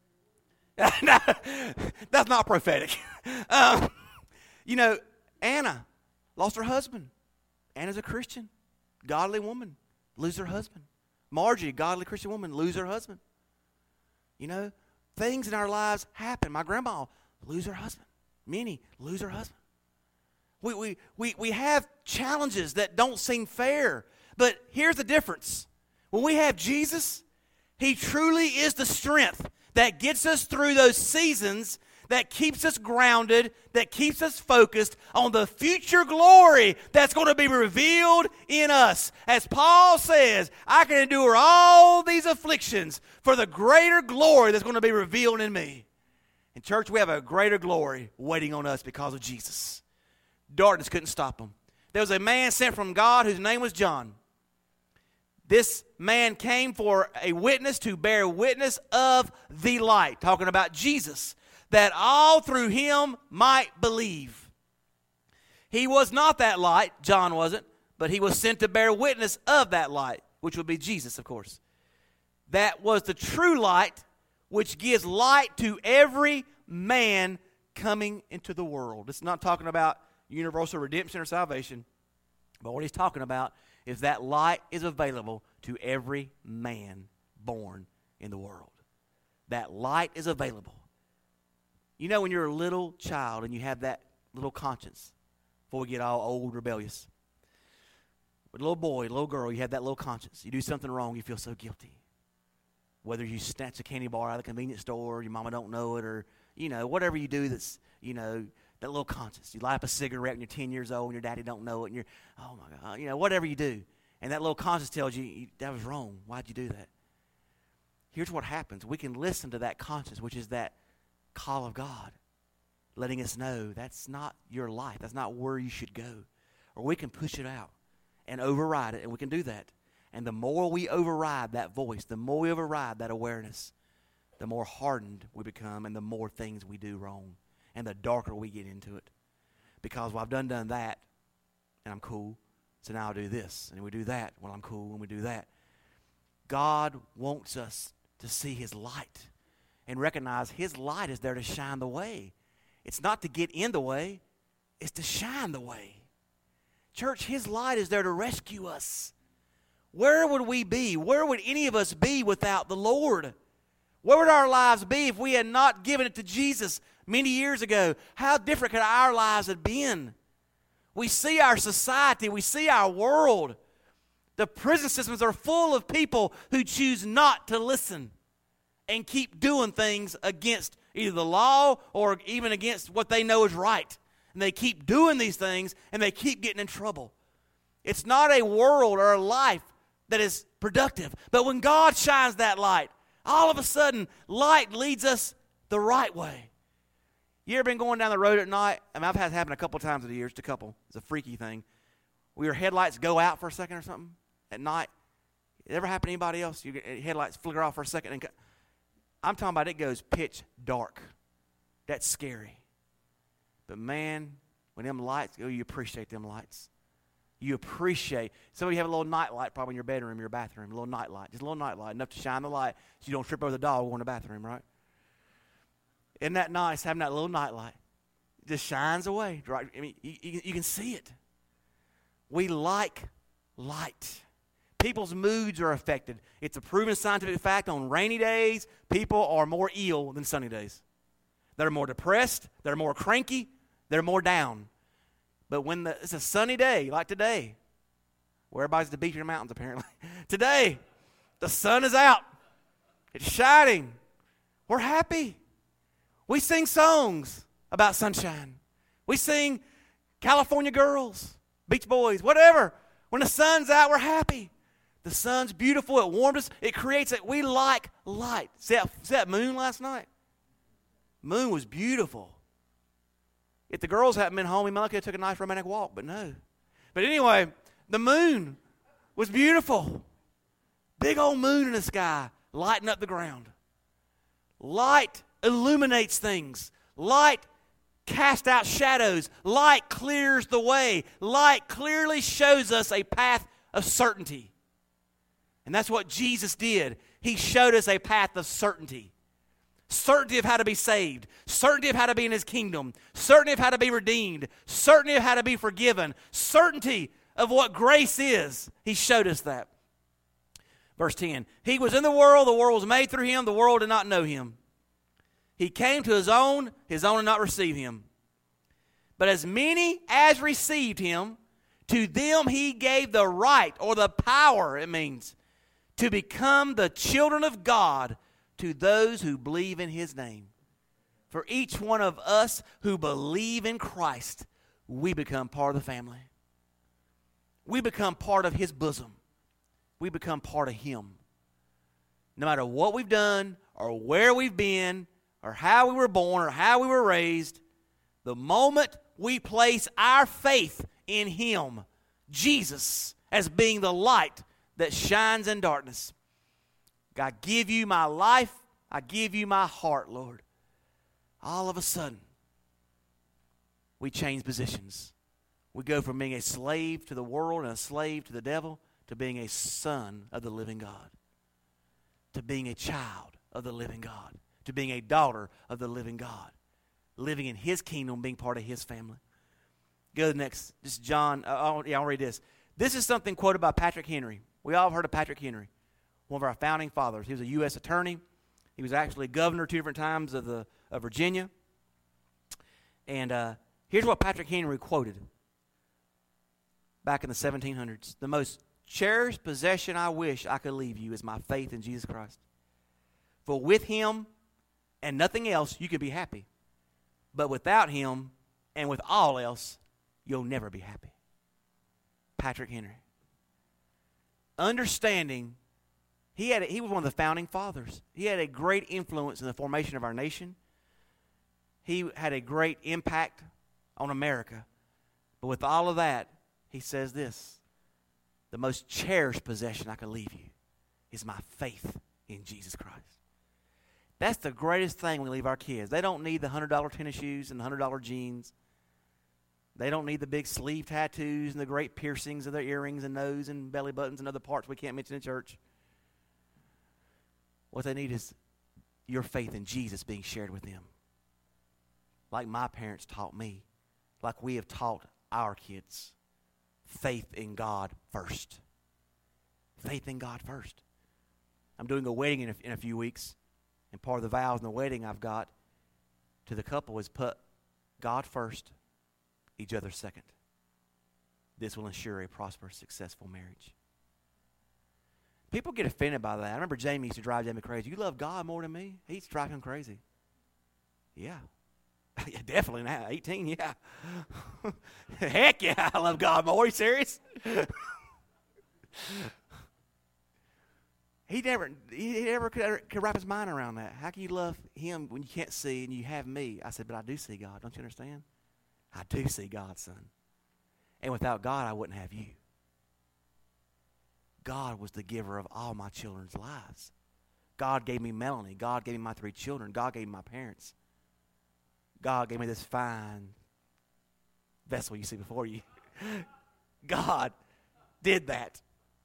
That's not prophetic. Um, you know, Anna lost her husband. Anna's a Christian, godly woman, lose her husband. Margie, a godly Christian woman, lose her husband. You know, things in our lives happen. My grandma, lose her husband. Minnie, lose her husband. We, we, we, we have challenges that don't seem fair. But here's the difference. When we have Jesus, He truly is the strength that gets us through those seasons, that keeps us grounded, that keeps us focused on the future glory that's going to be revealed in us. As Paul says, I can endure all these afflictions for the greater glory that's going to be revealed in me. In church, we have a greater glory waiting on us because of Jesus. Darkness couldn't stop him. There was a man sent from God whose name was John. This man came for a witness to bear witness of the light, talking about Jesus, that all through him might believe. He was not that light, John wasn't, but he was sent to bear witness of that light, which would be Jesus, of course. That was the true light, which gives light to every man coming into the world. It's not talking about universal redemption or salvation, but what he's talking about is that light is available to every man born in the world. That light is available. You know when you're a little child and you have that little conscience, before we get all old, rebellious. With a little boy, a little girl, you have that little conscience. You do something wrong, you feel so guilty. Whether you snatch a candy bar out of the convenience store, your mama don't know it, or, you know, whatever you do that's, you know, that little conscience. You light up a cigarette when you're ten years old and your daddy don't know it, and you're, oh my God, you know, whatever you do. And that little conscience tells you, that was wrong. Why'd you do that? here's what happens. We can listen to that conscience, which is that call of God, letting us know that's not your life. That's not where you should go. Or we can push it out and override it, and we can do that. And the more we override that voice, the more we override that awareness, the more hardened we become and the more things we do wrong and the darker we get into it. Because, well, I've done done that, and I'm cool, so now I'll do this. And we do that, well, I'm cool, and we do that. God wants us to see his light and recognize his light is there to shine the way. It's not to get in the way. It's to shine the way. Church, his light is there to rescue us. Where would we be? Where would any of us be without the Lord? Where would our lives be if we had not given it to Jesus many years ago? How different could our lives have been? We see our society. We see our world. The prison systems are full of people who choose not to listen and keep doing things against either the law or even against what they know is right. And they keep doing these things, and they keep getting in trouble. It's not a world or a life that is productive. But when God shines that light, all of a sudden, light leads us the right way. You ever been going down the road at night? I mean, I've had it happen a couple times of the year, just a couple. It's a freaky thing. Where your headlights go out for a second or something at night. It ever happened to anybody else? Your headlights flicker off for a second. And I'm talking about it goes pitch dark. That's scary. But man, when them lights go, you appreciate them lights. You appreciate. Some of you have a little night light probably in your bedroom, your bathroom, a little night light. Just a little night light, enough to shine the light so you don't trip over the dog going to the bathroom, right? Isn't that nice, having that little night light? It just shines away. Right? I mean, you, you, you can see it. We like light. People's moods are affected. It's a proven scientific fact on rainy days, people are more ill than sunny days. They're more depressed. They're more cranky. They're more down. But when the, it's a sunny day, like today, where everybody's at the beach or the mountains apparently. Today, the sun is out. It's shining. We're happy. We sing songs about sunshine. We sing California Girls, Beach Boys, whatever. When the sun's out, we're happy. The sun's beautiful. It warms us. It creates it. We like light. See that, see that moon last night? Moon was beautiful. If the girls hadn't been home, we might have took a nice romantic walk, but no. But anyway, the moon was beautiful. Big old moon in the sky, lighting up the ground. Light illuminates things. Light casts out shadows. Light clears the way. Light clearly shows us a path of certainty. And that's what Jesus did. He showed us a path of certainty. Certainty of how to be saved. Certainty of how to be in his kingdom. Certainty of how to be redeemed. Certainty of how to be forgiven. Certainty of what grace is. He showed us that. Verse ten. He was in the world. The world was made through him. The world did not know him. He came to his own. His own did not receive him. But as many as received him, to them he gave the right, or the power, it means, to become the children of God, to those who believe in his name. For each one of us who believe in Christ, we become part of the family. We become part of his bosom. We become part of him. No matter what we've done, or where we've been, or how we were born, or how we were raised, the moment we place our faith in him, Jesus, as being the light that shines in darkness, I give you my life. I give you my heart, Lord. All of a sudden, we change positions. We go from being a slave to the world and a slave to the devil to being a son of the living God, to being a child of the living God, to being a daughter of the living God, living in his kingdom, being part of his family. Go to the next. This is John. Uh, I'll, yeah, I'll read this. This is something quoted by Patrick Henry. We all have heard of Patrick Henry, one of our founding fathers. He was a U S attorney. He was actually governor two different times of, the, of Virginia. And uh, here's what Patrick Henry quoted back in the seventeen hundreds. The most cherished possession I wish I could leave you is my faith in Jesus Christ. For with him and nothing else, you could be happy. But without him and with all else, you'll never be happy. Patrick Henry. Understanding He had a, he was one of the founding fathers. He had a great influence in the formation of our nation. He had a great impact on America. But with all of that, he says this: the most cherished possession I can leave you is my faith in Jesus Christ. That's the greatest thing we leave our kids. They don't need the one hundred dollar tennis shoes and the one hundred dollar jeans. They don't need the big sleeve tattoos and the great piercings of their earrings and nose and belly buttons and other parts we can't mention in church. What they need is your faith in Jesus being shared with them. Like my parents taught me. Like we have taught our kids. Faith in God first. Faith in God first. I'm doing a wedding in a, in a few weeks. And part of the vows in the wedding I've got to the couple is put God first, each other second. This will ensure a prosperous, successful marriage. People get offended by that. I remember Jamie used to drive Jamie crazy. You love God more than me? He used to drive him crazy. Yeah. Yeah, definitely now. eighteen, yeah. Heck yeah, I love God more. Are you serious? He never, he never could, could wrap his mind around that. How can you love him when you can't see and you have me? I said, but I do see God. Don't you understand? I do see God, son. And without God, I wouldn't have you. God was the giver of all my children's lives. God gave me Melanie. God gave me my three children. God gave me my parents. God gave me this fine vessel you see before you. God did that.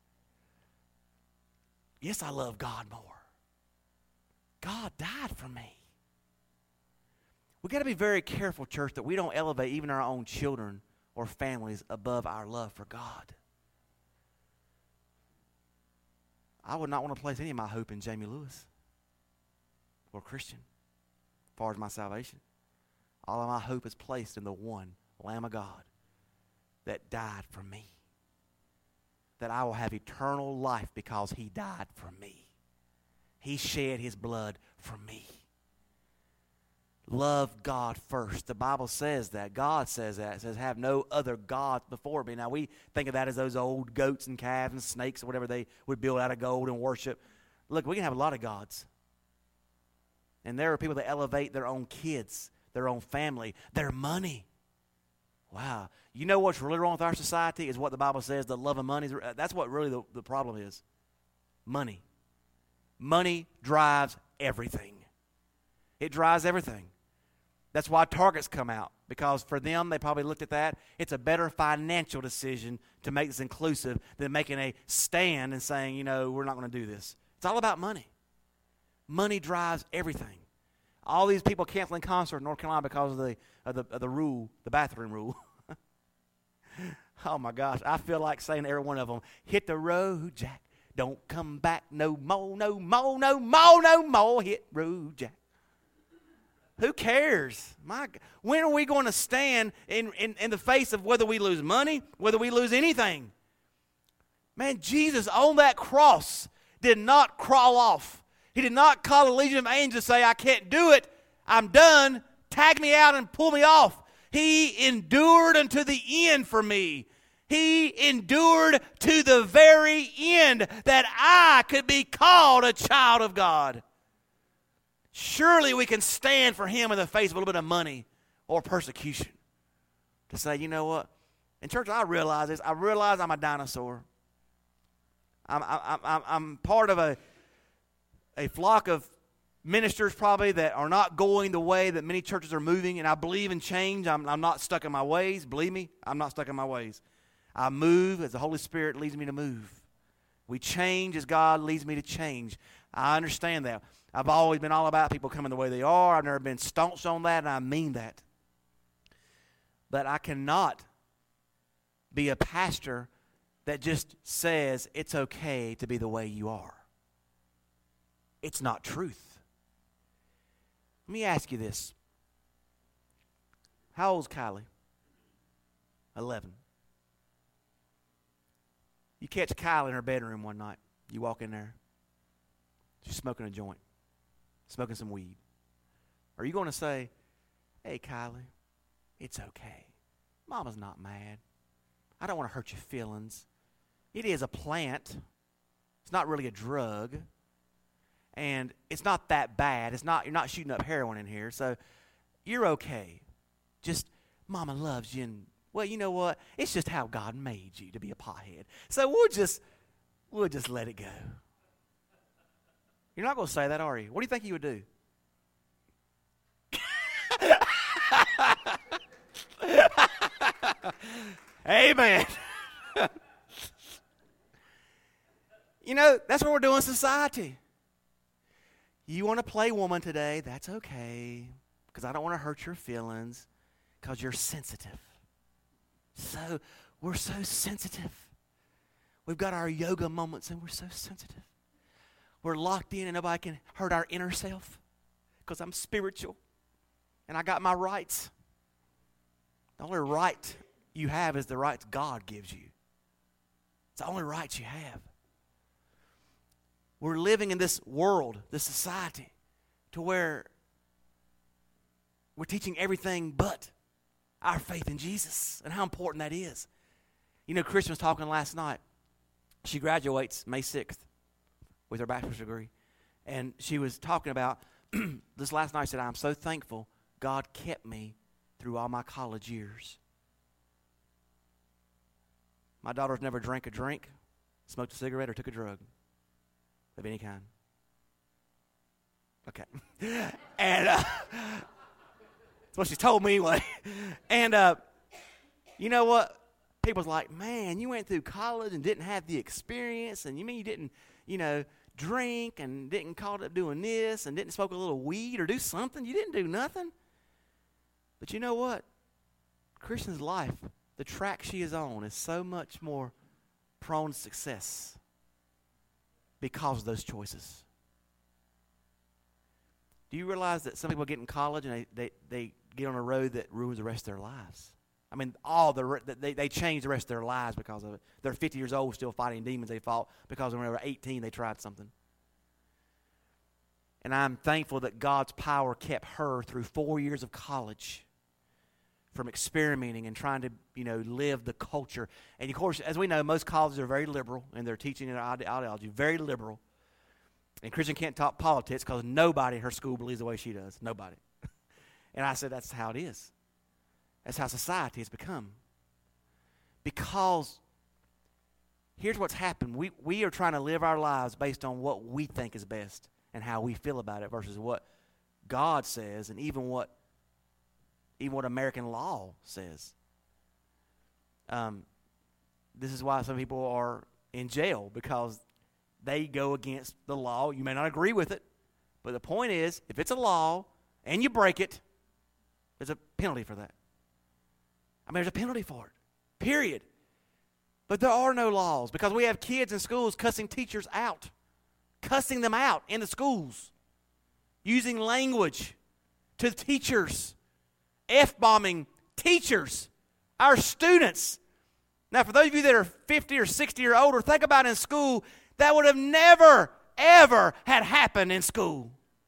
Yes, I love God more. God died for me. We've got to be very careful, church, that we don't elevate even our own children or families above our love for God. I would not want to place any of my hope in Jamie Lewis or Christian as far as my salvation. All of my hope is placed in the one Lamb of God that died for me. That I will have eternal life because he died for me. He shed his blood for me. Love God first. The Bible says that. God says that. It says, have no other gods before me. Now, we think of that as those old goats and calves and snakes or whatever they would build out of gold and worship. Look, we can have a lot of gods. And there are people that elevate their own kids, their own family, their money. Wow. You know what's really wrong with our society is what the Bible says, the love of money. That's what really the, the problem is. Money. Money drives everything. It drives everything. That's why Targets come out, because for them, they probably looked at that. It's a better financial decision to make this inclusive than making a stand and saying, you know, we're not going to do this. It's all about money. Money drives everything. All these people canceling concerts in North Carolina because of the of the, of the rule, the bathroom rule. Oh, my gosh. I feel like saying to every one of them, hit the road, Jack. Don't come back no more, no more, no more, no more. Hit road, Jack. Who cares? My, when are we going to stand in, in, in the face of whether we lose money, whether we lose anything? Man, Jesus on that cross did not crawl off. He did not call a legion of angels and say, I can't do it. I'm done. Tag me out and pull me off. He endured unto the end for me. He endured to the very end that I could be called a child of God. Surely we can stand for him in the face of a little bit of money or persecution. To say, you know what? In church, I realize this. I realize I'm a dinosaur. I'm, I'm, I'm, I'm part of a, a flock of ministers probably that are not going the way that many churches are moving, and I believe in change. I'm, I'm not stuck in my ways. Believe me, I'm not stuck in my ways. I move as the Holy Spirit leads me to move. We change as God leads me to change. I understand that. I've always been all about people coming the way they are. I've never been staunch on that, and I mean that. But I cannot be a pastor that just says it's okay to be the way you are. It's not truth. Let me ask you this. How old's Kylie? eleven. You catch Kylie in her bedroom one night. You walk in there. She's smoking a joint. Smoking some weed. Are you going to say, hey, Kylie, it's okay. Mama's not mad. I don't want to hurt your feelings. It is a plant. It's not really a drug. And it's not that bad. It's not, you're not shooting up heroin in here. So you're okay. Just, Mama loves you. And, well, you know what? It's just how God made you to be a pothead. So we'll just, we'll just let it go. You're not going to say that, are you? What do you think you would do? Amen. You know, that's what we're doing in society. You want to play woman today, that's okay, because I don't want to hurt your feelings, because you're sensitive. So, we're so sensitive. We've got our yoga moments, and we're so sensitive. We're locked in, and nobody can hurt our inner self, because I'm spiritual, and I got my rights. The only right you have is the rights God gives you. It's the only rights you have. We're living in this world, this society, to where we're teaching everything but our faith in Jesus and how important that is. You know, Christian was talking last night. She graduates May sixth with her bachelor's degree. And she was talking about, this last night, said, I'm so thankful God kept me through all my college years. My daughter's never drank a drink, smoked a cigarette, or took a drug of any kind. Okay. and uh, that's what she told me anyway. and uh, you know what? People's like, man, you went through college and didn't have the experience, and you mean you didn't, you know, drink and didn't caught up doing this and didn't smoke a little weed or do something? You didn't do nothing. But you know what? Christian's life, the track she is on, is so much more prone to success because of those choices. Do you realize that some people get in college and they, they, they get on a road that ruins the rest of their lives? I mean, all the they, they change the rest of their lives because of it. They're fifty years old still fighting demons they fought because when they were eighteen they tried something. And I'm thankful that God's power kept her through four years of college from experimenting and trying to, you know, live the culture. And, of course, as we know, most colleges are very liberal in their teaching and ideology, very liberal. And Christian can't talk politics because nobody in her school believes the way she does. Nobody. And I said, that's how it is. That's how society has become. Because here's what's happened. We, we are trying to live our lives based on what we think is best and how we feel about it versus what God says and even what even what American law says. Um, this is why some people are in jail, because they go against the law. You may not agree with it, but the point is, if it's a law and you break it, there's a penalty for that. I mean, there's a penalty for it, period. But there are no laws because we have kids in schools cussing teachers out, cussing them out in the schools, using language to teachers, F-bombing teachers, our students. Now, for those of you that are fifty or sixty or older, think about in school, that would have never, ever had happened in school.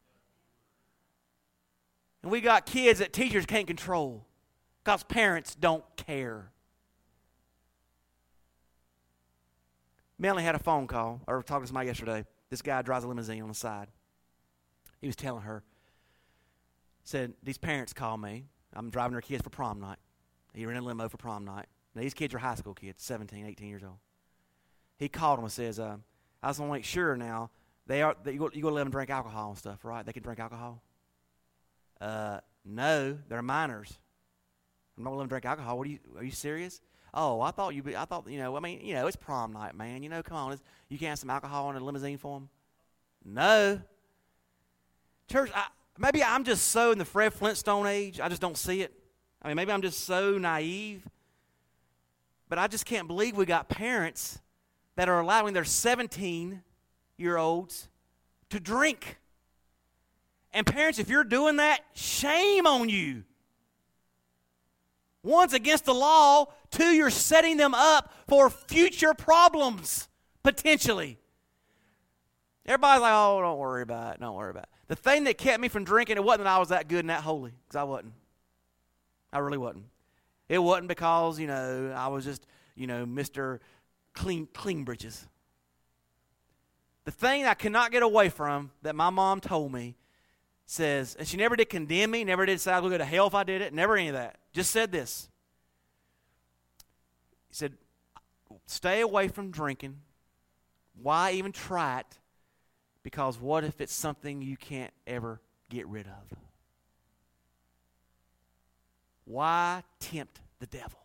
And we got kids that teachers can't control because parents don't care. Melanie had a phone call, or talking to somebody yesterday. This guy drives a limousine on the side. He was telling her, said, these parents call me. I'm driving their kids for prom night. He ran a limo for prom night. Now, these kids are high school kids, seventeen, eighteen years old. He called them and says, uh, I just want to make sure now, they are, that you, go, you go let them drink alcohol and stuff, right? They can drink alcohol? Uh, no, they're minors. I'm not going to let them drink alcohol. What are you, are you serious? Oh, I thought you, I thought, you know, I mean, you know, it's prom night, man. You know, come on. It's, you can't have some alcohol in a limousine for them? No. Church, I, maybe I'm just so in the Fred Flintstone age, I just don't see it. I mean, maybe I'm just so naive. But I just can't believe we got parents that are allowing their seventeen-year-olds to drink. And parents, if you're doing that, shame on you. One's against the law. Two, you're setting them up for future problems, potentially. Everybody's like, oh, don't worry about it. Don't worry about it. The thing that kept me from drinking, it wasn't that I was that good and that holy, because I wasn't. I really wasn't. It wasn't because, you know, I was just, you know, Mister Clean, clean britches. The thing I cannot get away from that my mom told me says, and she never did condemn me, never did say I'll go to hell if I did it, never any of that. Just said this. He said, stay away from drinking. Why even try it? Because what if it's something you can't ever get rid of? Why tempt the devil?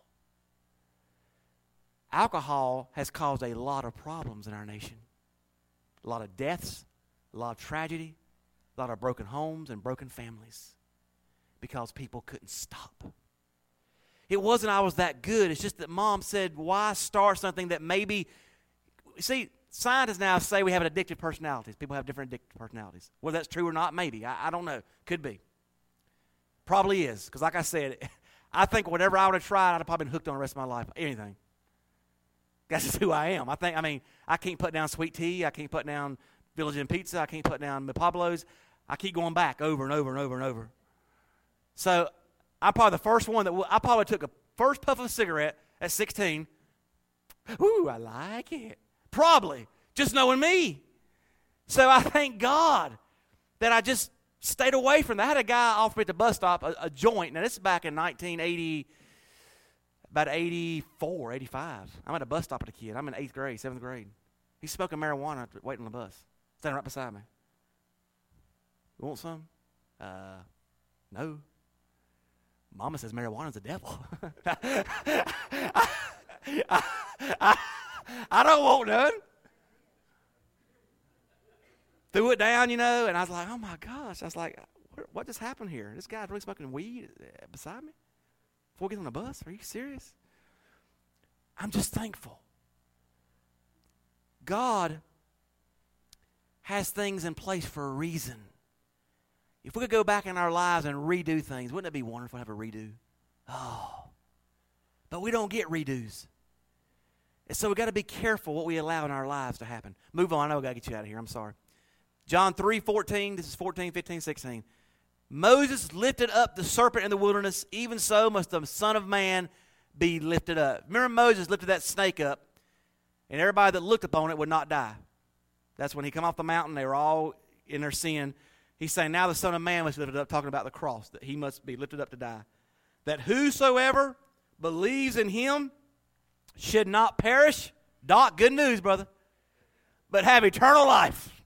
Alcohol has caused a lot of problems in our nation. A lot of deaths, a lot of tragedy, a lot of broken homes and broken families because people couldn't stop. It wasn't I was that good. It's just that Mom said, why start something that maybe, see, scientists now say we have addictive personalities. People have different addictive personalities. Whether that's true or not, maybe. I, I don't know. Could be. Probably is. Because like I said, I think whatever I would have tried, I'd have probably been hooked on the rest of my life. Anything. That's just who I am. I think, I mean, I can't put down sweet tea. I can't put down Village Inn Pizza. I can't put down Mi Pablo's. I keep going back over and over and over and over. So I'm probably the first one that, w- I probably took a first puff of a cigarette at sixteen. Ooh, I like it. Probably. Just knowing me. So I thank God that I just stayed away from that. I had a guy offer me at the bus stop a, a joint. Now, this is back in nineteen eighty, about eighty-four, eighty-five. I'm at a bus stop with a kid. I'm in eighth grade, seventh grade. He's smoking marijuana waiting on the bus, standing right beside me. You want some? Uh, no. Mama says marijuana's the devil. I, I, I, I don't want none. Threw it down, you know, and I was like, oh my gosh. I was like, what, what just happened here? This guy's really smoking weed beside me before we get on the bus? Are you serious? I'm just thankful. God has things in place for a reason. If we could go back in our lives and redo things, wouldn't it be wonderful to have a redo? Oh. But we don't get redos. And so we've got to be careful what we allow in our lives to happen. Move on. I know I've got to get you out of here. I'm sorry. John three fourteen. This is fourteen, fifteen, sixteen. Moses lifted up the serpent in the wilderness. Even so must the Son of Man be lifted up. Remember Moses lifted that snake up, and everybody that looked upon it would not die. That's when he come off the mountain. They were all in their sin. He's saying now the Son of Man must be lifted up, talking about the cross, that he must be lifted up to die. That whosoever believes in him should not perish. Doc, good news, brother. But have eternal life.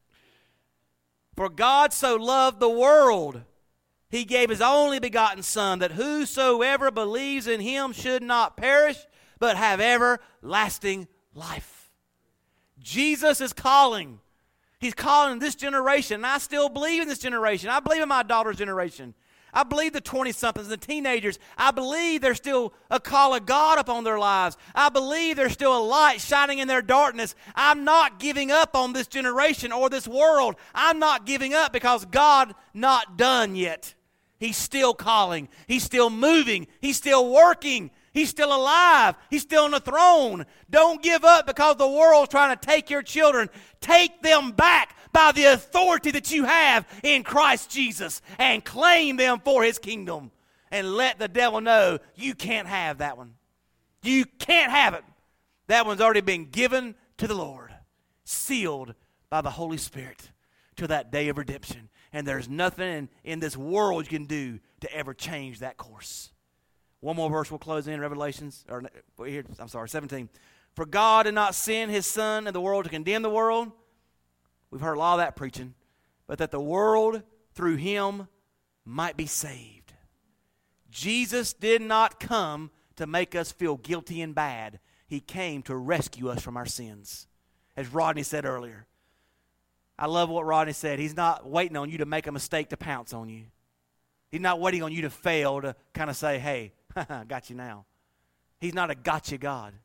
For God so loved the world, he gave his only begotten Son, that whosoever believes in him should not perish, but have everlasting life. Jesus is calling. He's calling this generation, and I still believe in this generation. I believe in my daughter's generation. I believe the twenty-somethings, the teenagers. I believe there's still a call of God upon their lives. I believe there's still a light shining in their darkness. I'm not giving up on this generation or this world. I'm not giving up because God not done yet. He's still calling. He's still moving. He's still working. He's still alive. He's still on the throne. Don't give up because the world's trying to take your children. Take them back by the authority that you have in Christ Jesus and claim them for his kingdom. And let the devil know you can't have that one. You can't have it. That one's already been given to the Lord, sealed by the Holy Spirit till that day of redemption. And there's nothing in, in this world you can do to ever change that course. One more verse we'll close in, Revelations, or here, I'm sorry, seventeen. For God did not send his Son in the world to condemn the world. We've heard a lot of that preaching. But that the world through him might be saved. Jesus did not come to make us feel guilty and bad. He came to rescue us from our sins. As Rodney said earlier. I love what Rodney said. He's not waiting on you to make a mistake to pounce on you. He's not waiting on you to fail to kind of say, hey, got you now. He's not a gotcha God.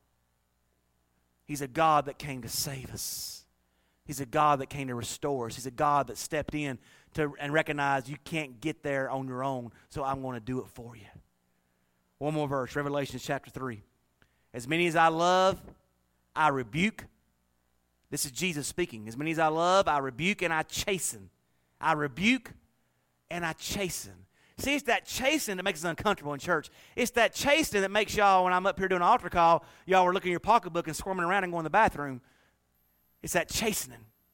He's a God that came to save us. He's a God that came to restore us. He's a God that stepped in to and recognized you can't get there on your own, so I'm going to do it for you. One more verse, Revelation chapter three. As many as I love, I rebuke. This is Jesus speaking. As many as I love, I rebuke and I chasten. I rebuke and I chasten. See, it's that chastening that makes us uncomfortable in church. It's that chastening that makes y'all, when I'm up here doing an altar call, y'all are looking at your pocketbook and squirming around and going to the bathroom. It's that chastening.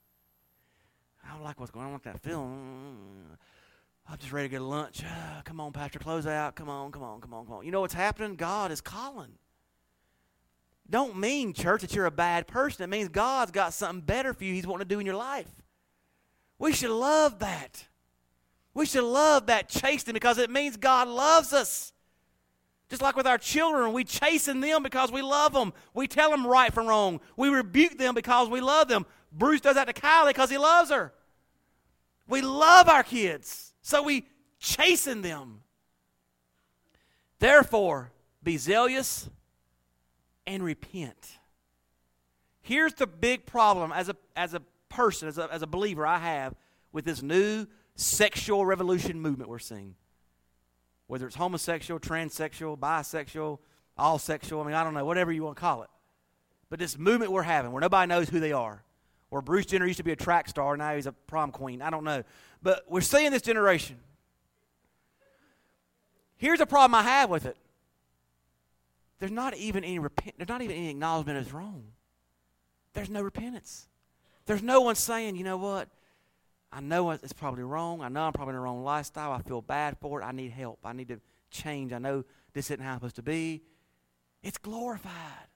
I don't like what's going on with that feeling. I'm just ready to get a lunch. Ah, come on, Pastor, close out. Come on, come on, come on, come on. You know what's happening? God is calling. Don't mean, church, that you're a bad person. It means God's got something better for you He's wanting to do in your life. We should love that. We should love that chastening because it means God loves us. Just like with our children, we chasten them because we love them. We tell them right from wrong. We rebuke them because we love them. Bruce does that to Kylie because he loves her. We love our kids, so we chasten them. Therefore, be zealous and repent. Here's the big problem as a as a person, as a, as a believer I have with this new sexual revolution movement we're seeing. Whether it's homosexual, transsexual, bisexual, all sexual, I mean, I don't know, whatever you want to call it. But this movement we're having where nobody knows who they are. Where Bruce Jenner used to be a track star, now he's a prom queen. I don't know. But we're seeing this generation. Here's a problem I have with it. There's not even any repent. There's not even any acknowledgement it's wrong. There's no repentance. There's no one saying, you know what? I know it's probably wrong. I know I'm probably in the wrong lifestyle. I feel bad for it. I need help. I need to change. I know this isn't how it's supposed to be. It's glorified. Have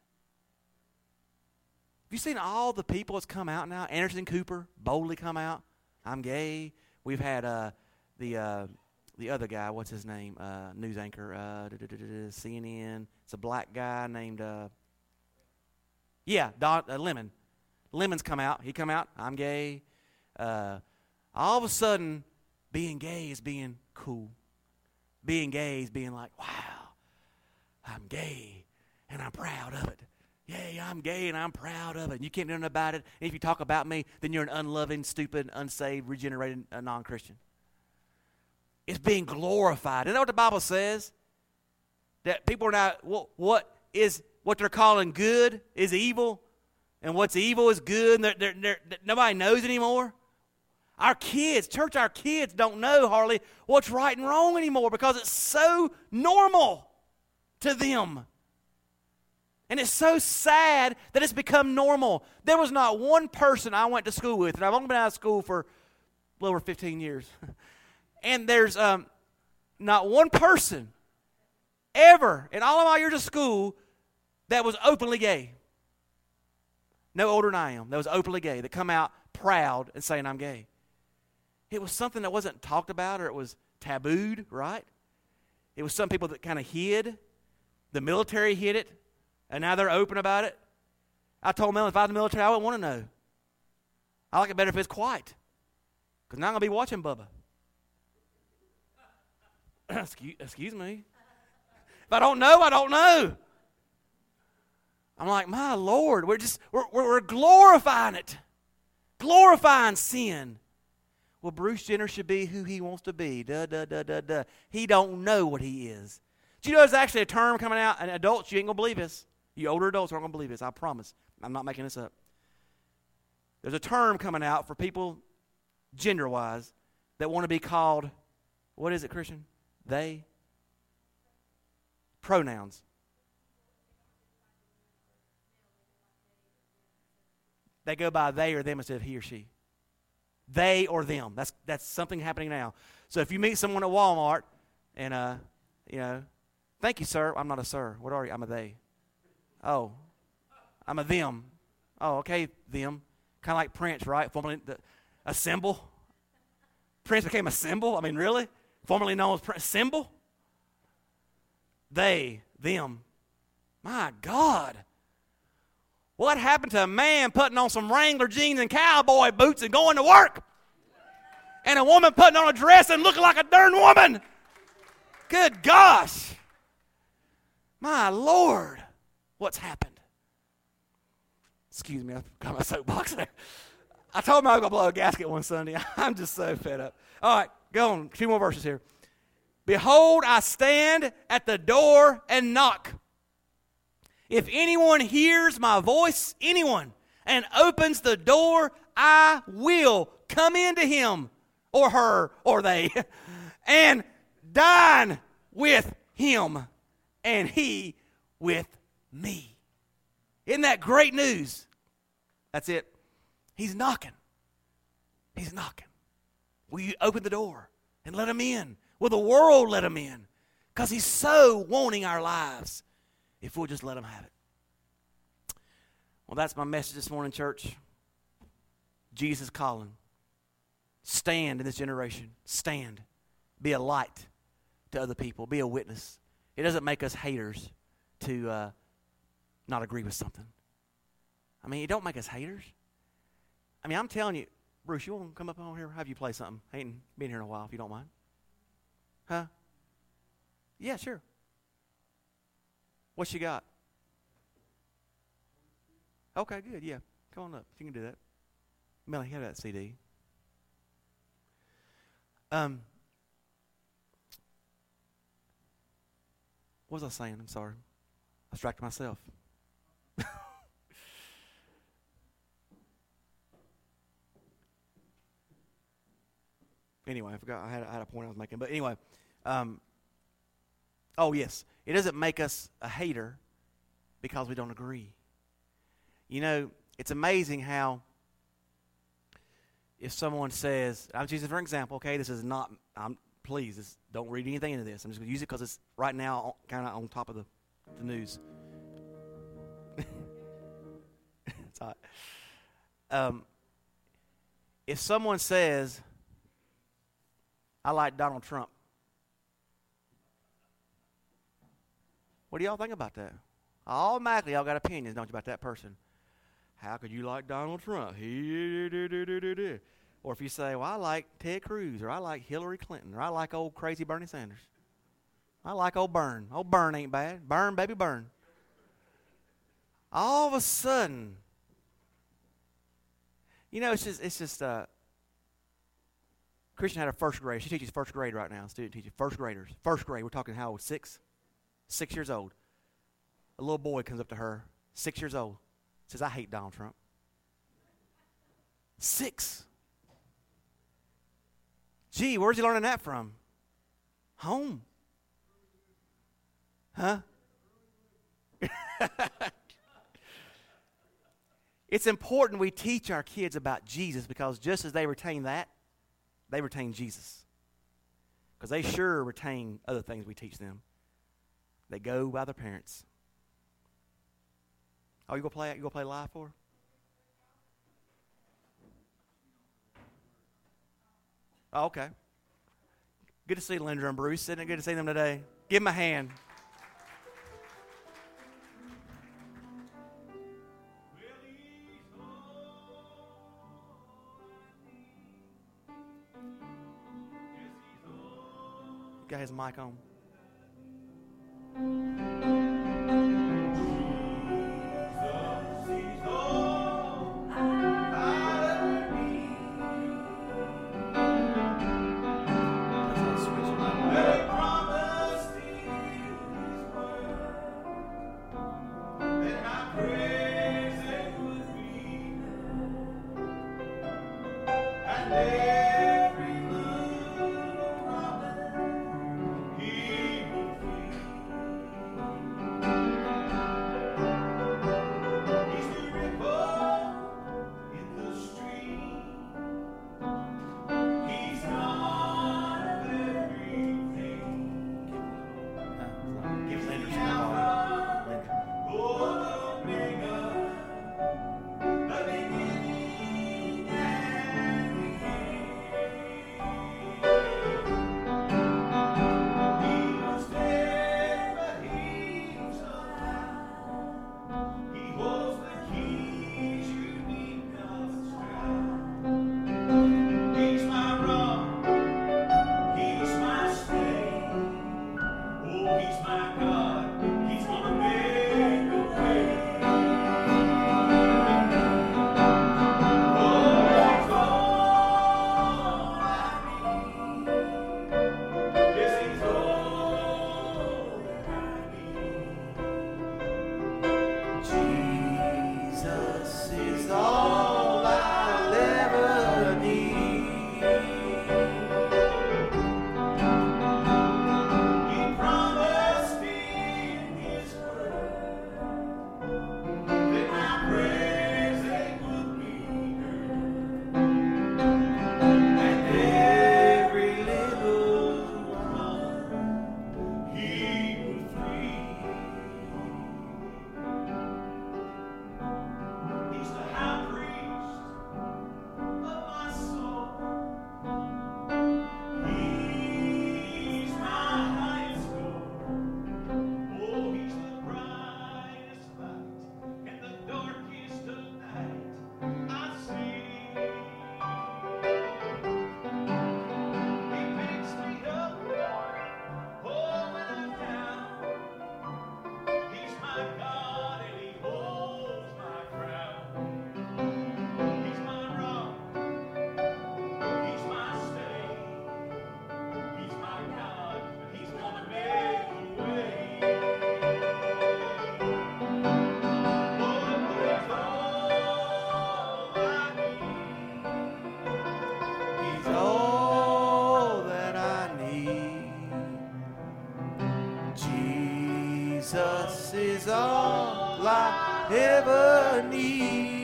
you seen all the people that's come out now? Anderson Cooper boldly come out. I'm gay. We've had uh, the uh, the other guy. What's his name? Uh, news anchor. Uh, C N N. It's a black guy named. Uh, yeah, Don, uh, Lemon. Lemon's come out. He come out. I'm gay. Uh, all of a sudden, being gay is being cool. Being gay is being like, wow, I'm gay and I'm proud of it. Yay, I'm gay and I'm proud of it. And you can't do nothing about it. And if you talk about me, then you're an unloving, stupid, unsaved, regenerated uh, non-Christian. It's being glorified. Isn't that what the Bible says? That people are not, what, what is what they're calling good is evil, and what's evil is good, and they're, they're, they're, nobody knows anymore. Our kids, church, our kids don't know hardly what's right and wrong anymore because it's so normal to them. And it's so sad that it's become normal. There was not one person I went to school with, and I've only been out of school for a little over fifteen years. And there's um, not one person ever in all of my years of school that was openly gay. No older than I am. That was openly gay. That come out proud and saying, I'm gay. It was something that wasn't talked about or it was tabooed, right? It was some people that kind of hid. The military hid it, and now they're open about it. I told Mel, if I was in the military, I wouldn't want to know. I like it better if it's quiet, because now I'm going to be watching Bubba. excuse, excuse me. If I don't know, I don't know. I'm like, my Lord, we're just, we're, we're glorifying it. Glorifying sin. Well, Bruce Jenner should be who he wants to be. Duh, duh, duh, duh, duh. He don't know what he is. Do you know there's actually a term coming out, and adults, you ain't going to believe this. You older adults aren't going to believe this, I promise. I'm not making this up. There's a term coming out for people, gender-wise, that want to be called, what is it, Christian? They? Pronouns. They go by they or them instead of he or she. They or them. That's that's something happening now. So if you meet someone at Walmart and, uh, you know, thank you, sir. I'm not a sir. What are you? I'm a they. Oh, I'm a them. Oh, okay, them. Kind of like Prince, right? Formerly the, a symbol. Prince became a symbol. I mean, really? Formerly known as Prince, symbol. They, them. My God. What happened to a man putting on some Wrangler jeans and cowboy boots and going to work? And a woman putting on a dress and looking like a darn woman? Good gosh. My Lord. What's happened? Excuse me, I got my soapbox there. I told him I was going to blow a gasket one Sunday. I'm just so fed up. All right, go on. Two more verses here. Behold, I stand at the door and knock. If anyone hears my voice, anyone, and opens the door, I will come into him or her or they and dine with him and he with me. Isn't that great news? That's it. He's knocking. He's knocking. Will you open the door and let him in? Will the world let him in? Because he's so wanting our lives if we'll just let him have it. Well, that's my message this morning, church. Jesus calling. Stand in this generation. Stand. Be a light to other people. Be a witness. It doesn't make us haters to uh, not agree with something. I mean, it don't make us haters. I mean, I'm telling you, Bruce, you want to come up on here? Have you play something? I ain't been here in a while, if you don't mind. Huh? Yeah, sure. What you got? Okay, good, yeah. Come on up. You can do that. Melanie, have that C D. Um, what was I saying? I'm sorry. I distracted myself. Anyway, I forgot. I had, I had a point I was making. But anyway, um, oh, yes. It doesn't make us a hater because we don't agree. You know, it's amazing how if someone says, I'm using for example, okay, this is not, I'm, please, this, don't read anything into this. I'm just going to use it because it's right now kind of on top of the, the news. It's hot. Um, if someone says, I like Donald Trump, what do y'all think about that? Automatically, y'all got opinions, don't you, about that person? How could you like Donald Trump? Or if you say, well, I like Ted Cruz, or I like Hillary Clinton, or I like old crazy Bernie Sanders. I like old Bern. Old Bern ain't bad. Bern, baby, Bern. All of a sudden, you know, it's just, it's just, uh, Christian had a first grade. She teaches first grade right now. Student teaches first graders. First grade, we're talking how old? Six? Six years old. A little boy comes up to her, six years old, says, I hate Donald Trump. Six. Gee, where's he learning that from? Home. Huh? It's important we teach our kids about Jesus because just as they retain that, they retain Jesus. Because they sure retain other things we teach them. They go by their parents. Oh, you gonna play? You gonna play live for her? Oh, okay. Good to see Linda and Bruce. Isn't it good to see them today? Give them a hand. Got his mic on. Jesus is all I ever need.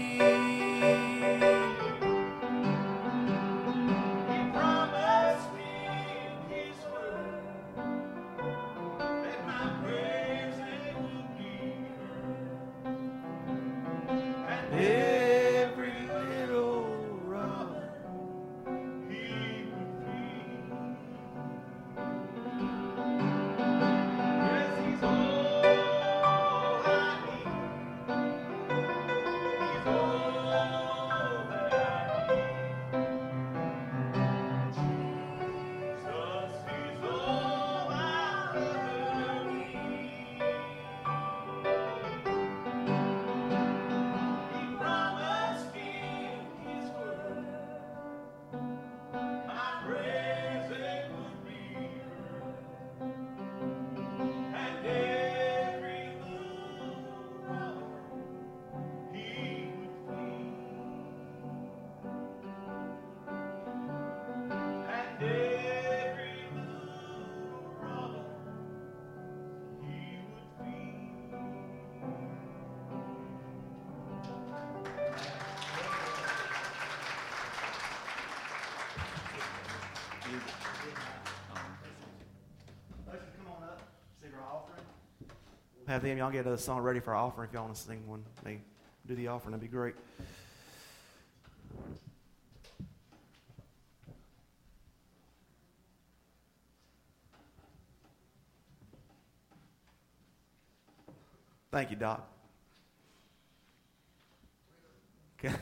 Have them, y'all get a song ready for our offering if y'all want to sing one. They do the offering, that'd be great. Thank you, Doc. Okay.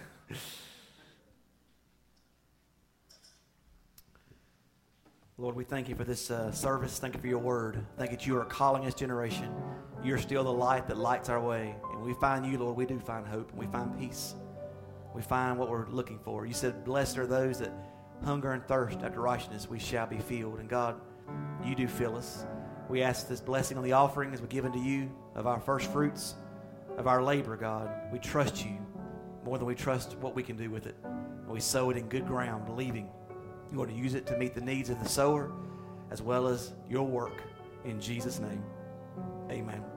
Lord, we thank you for this uh, service. Thank you for your word. Thank you that you are calling this generation. You're still the light that lights our way. And when we find you, Lord, we do find hope and we find peace. We find what we're looking for. You said, blessed are those that hunger and thirst after righteousness. We shall be filled. And God, you do fill us. We ask this blessing on the offering as we give unto you of our first fruits, of our labor, God. We trust you more than we trust what we can do with it. And we sow it in good ground, believing you want to use it to meet the needs of the sower as well as your work. In Jesus' name, amen.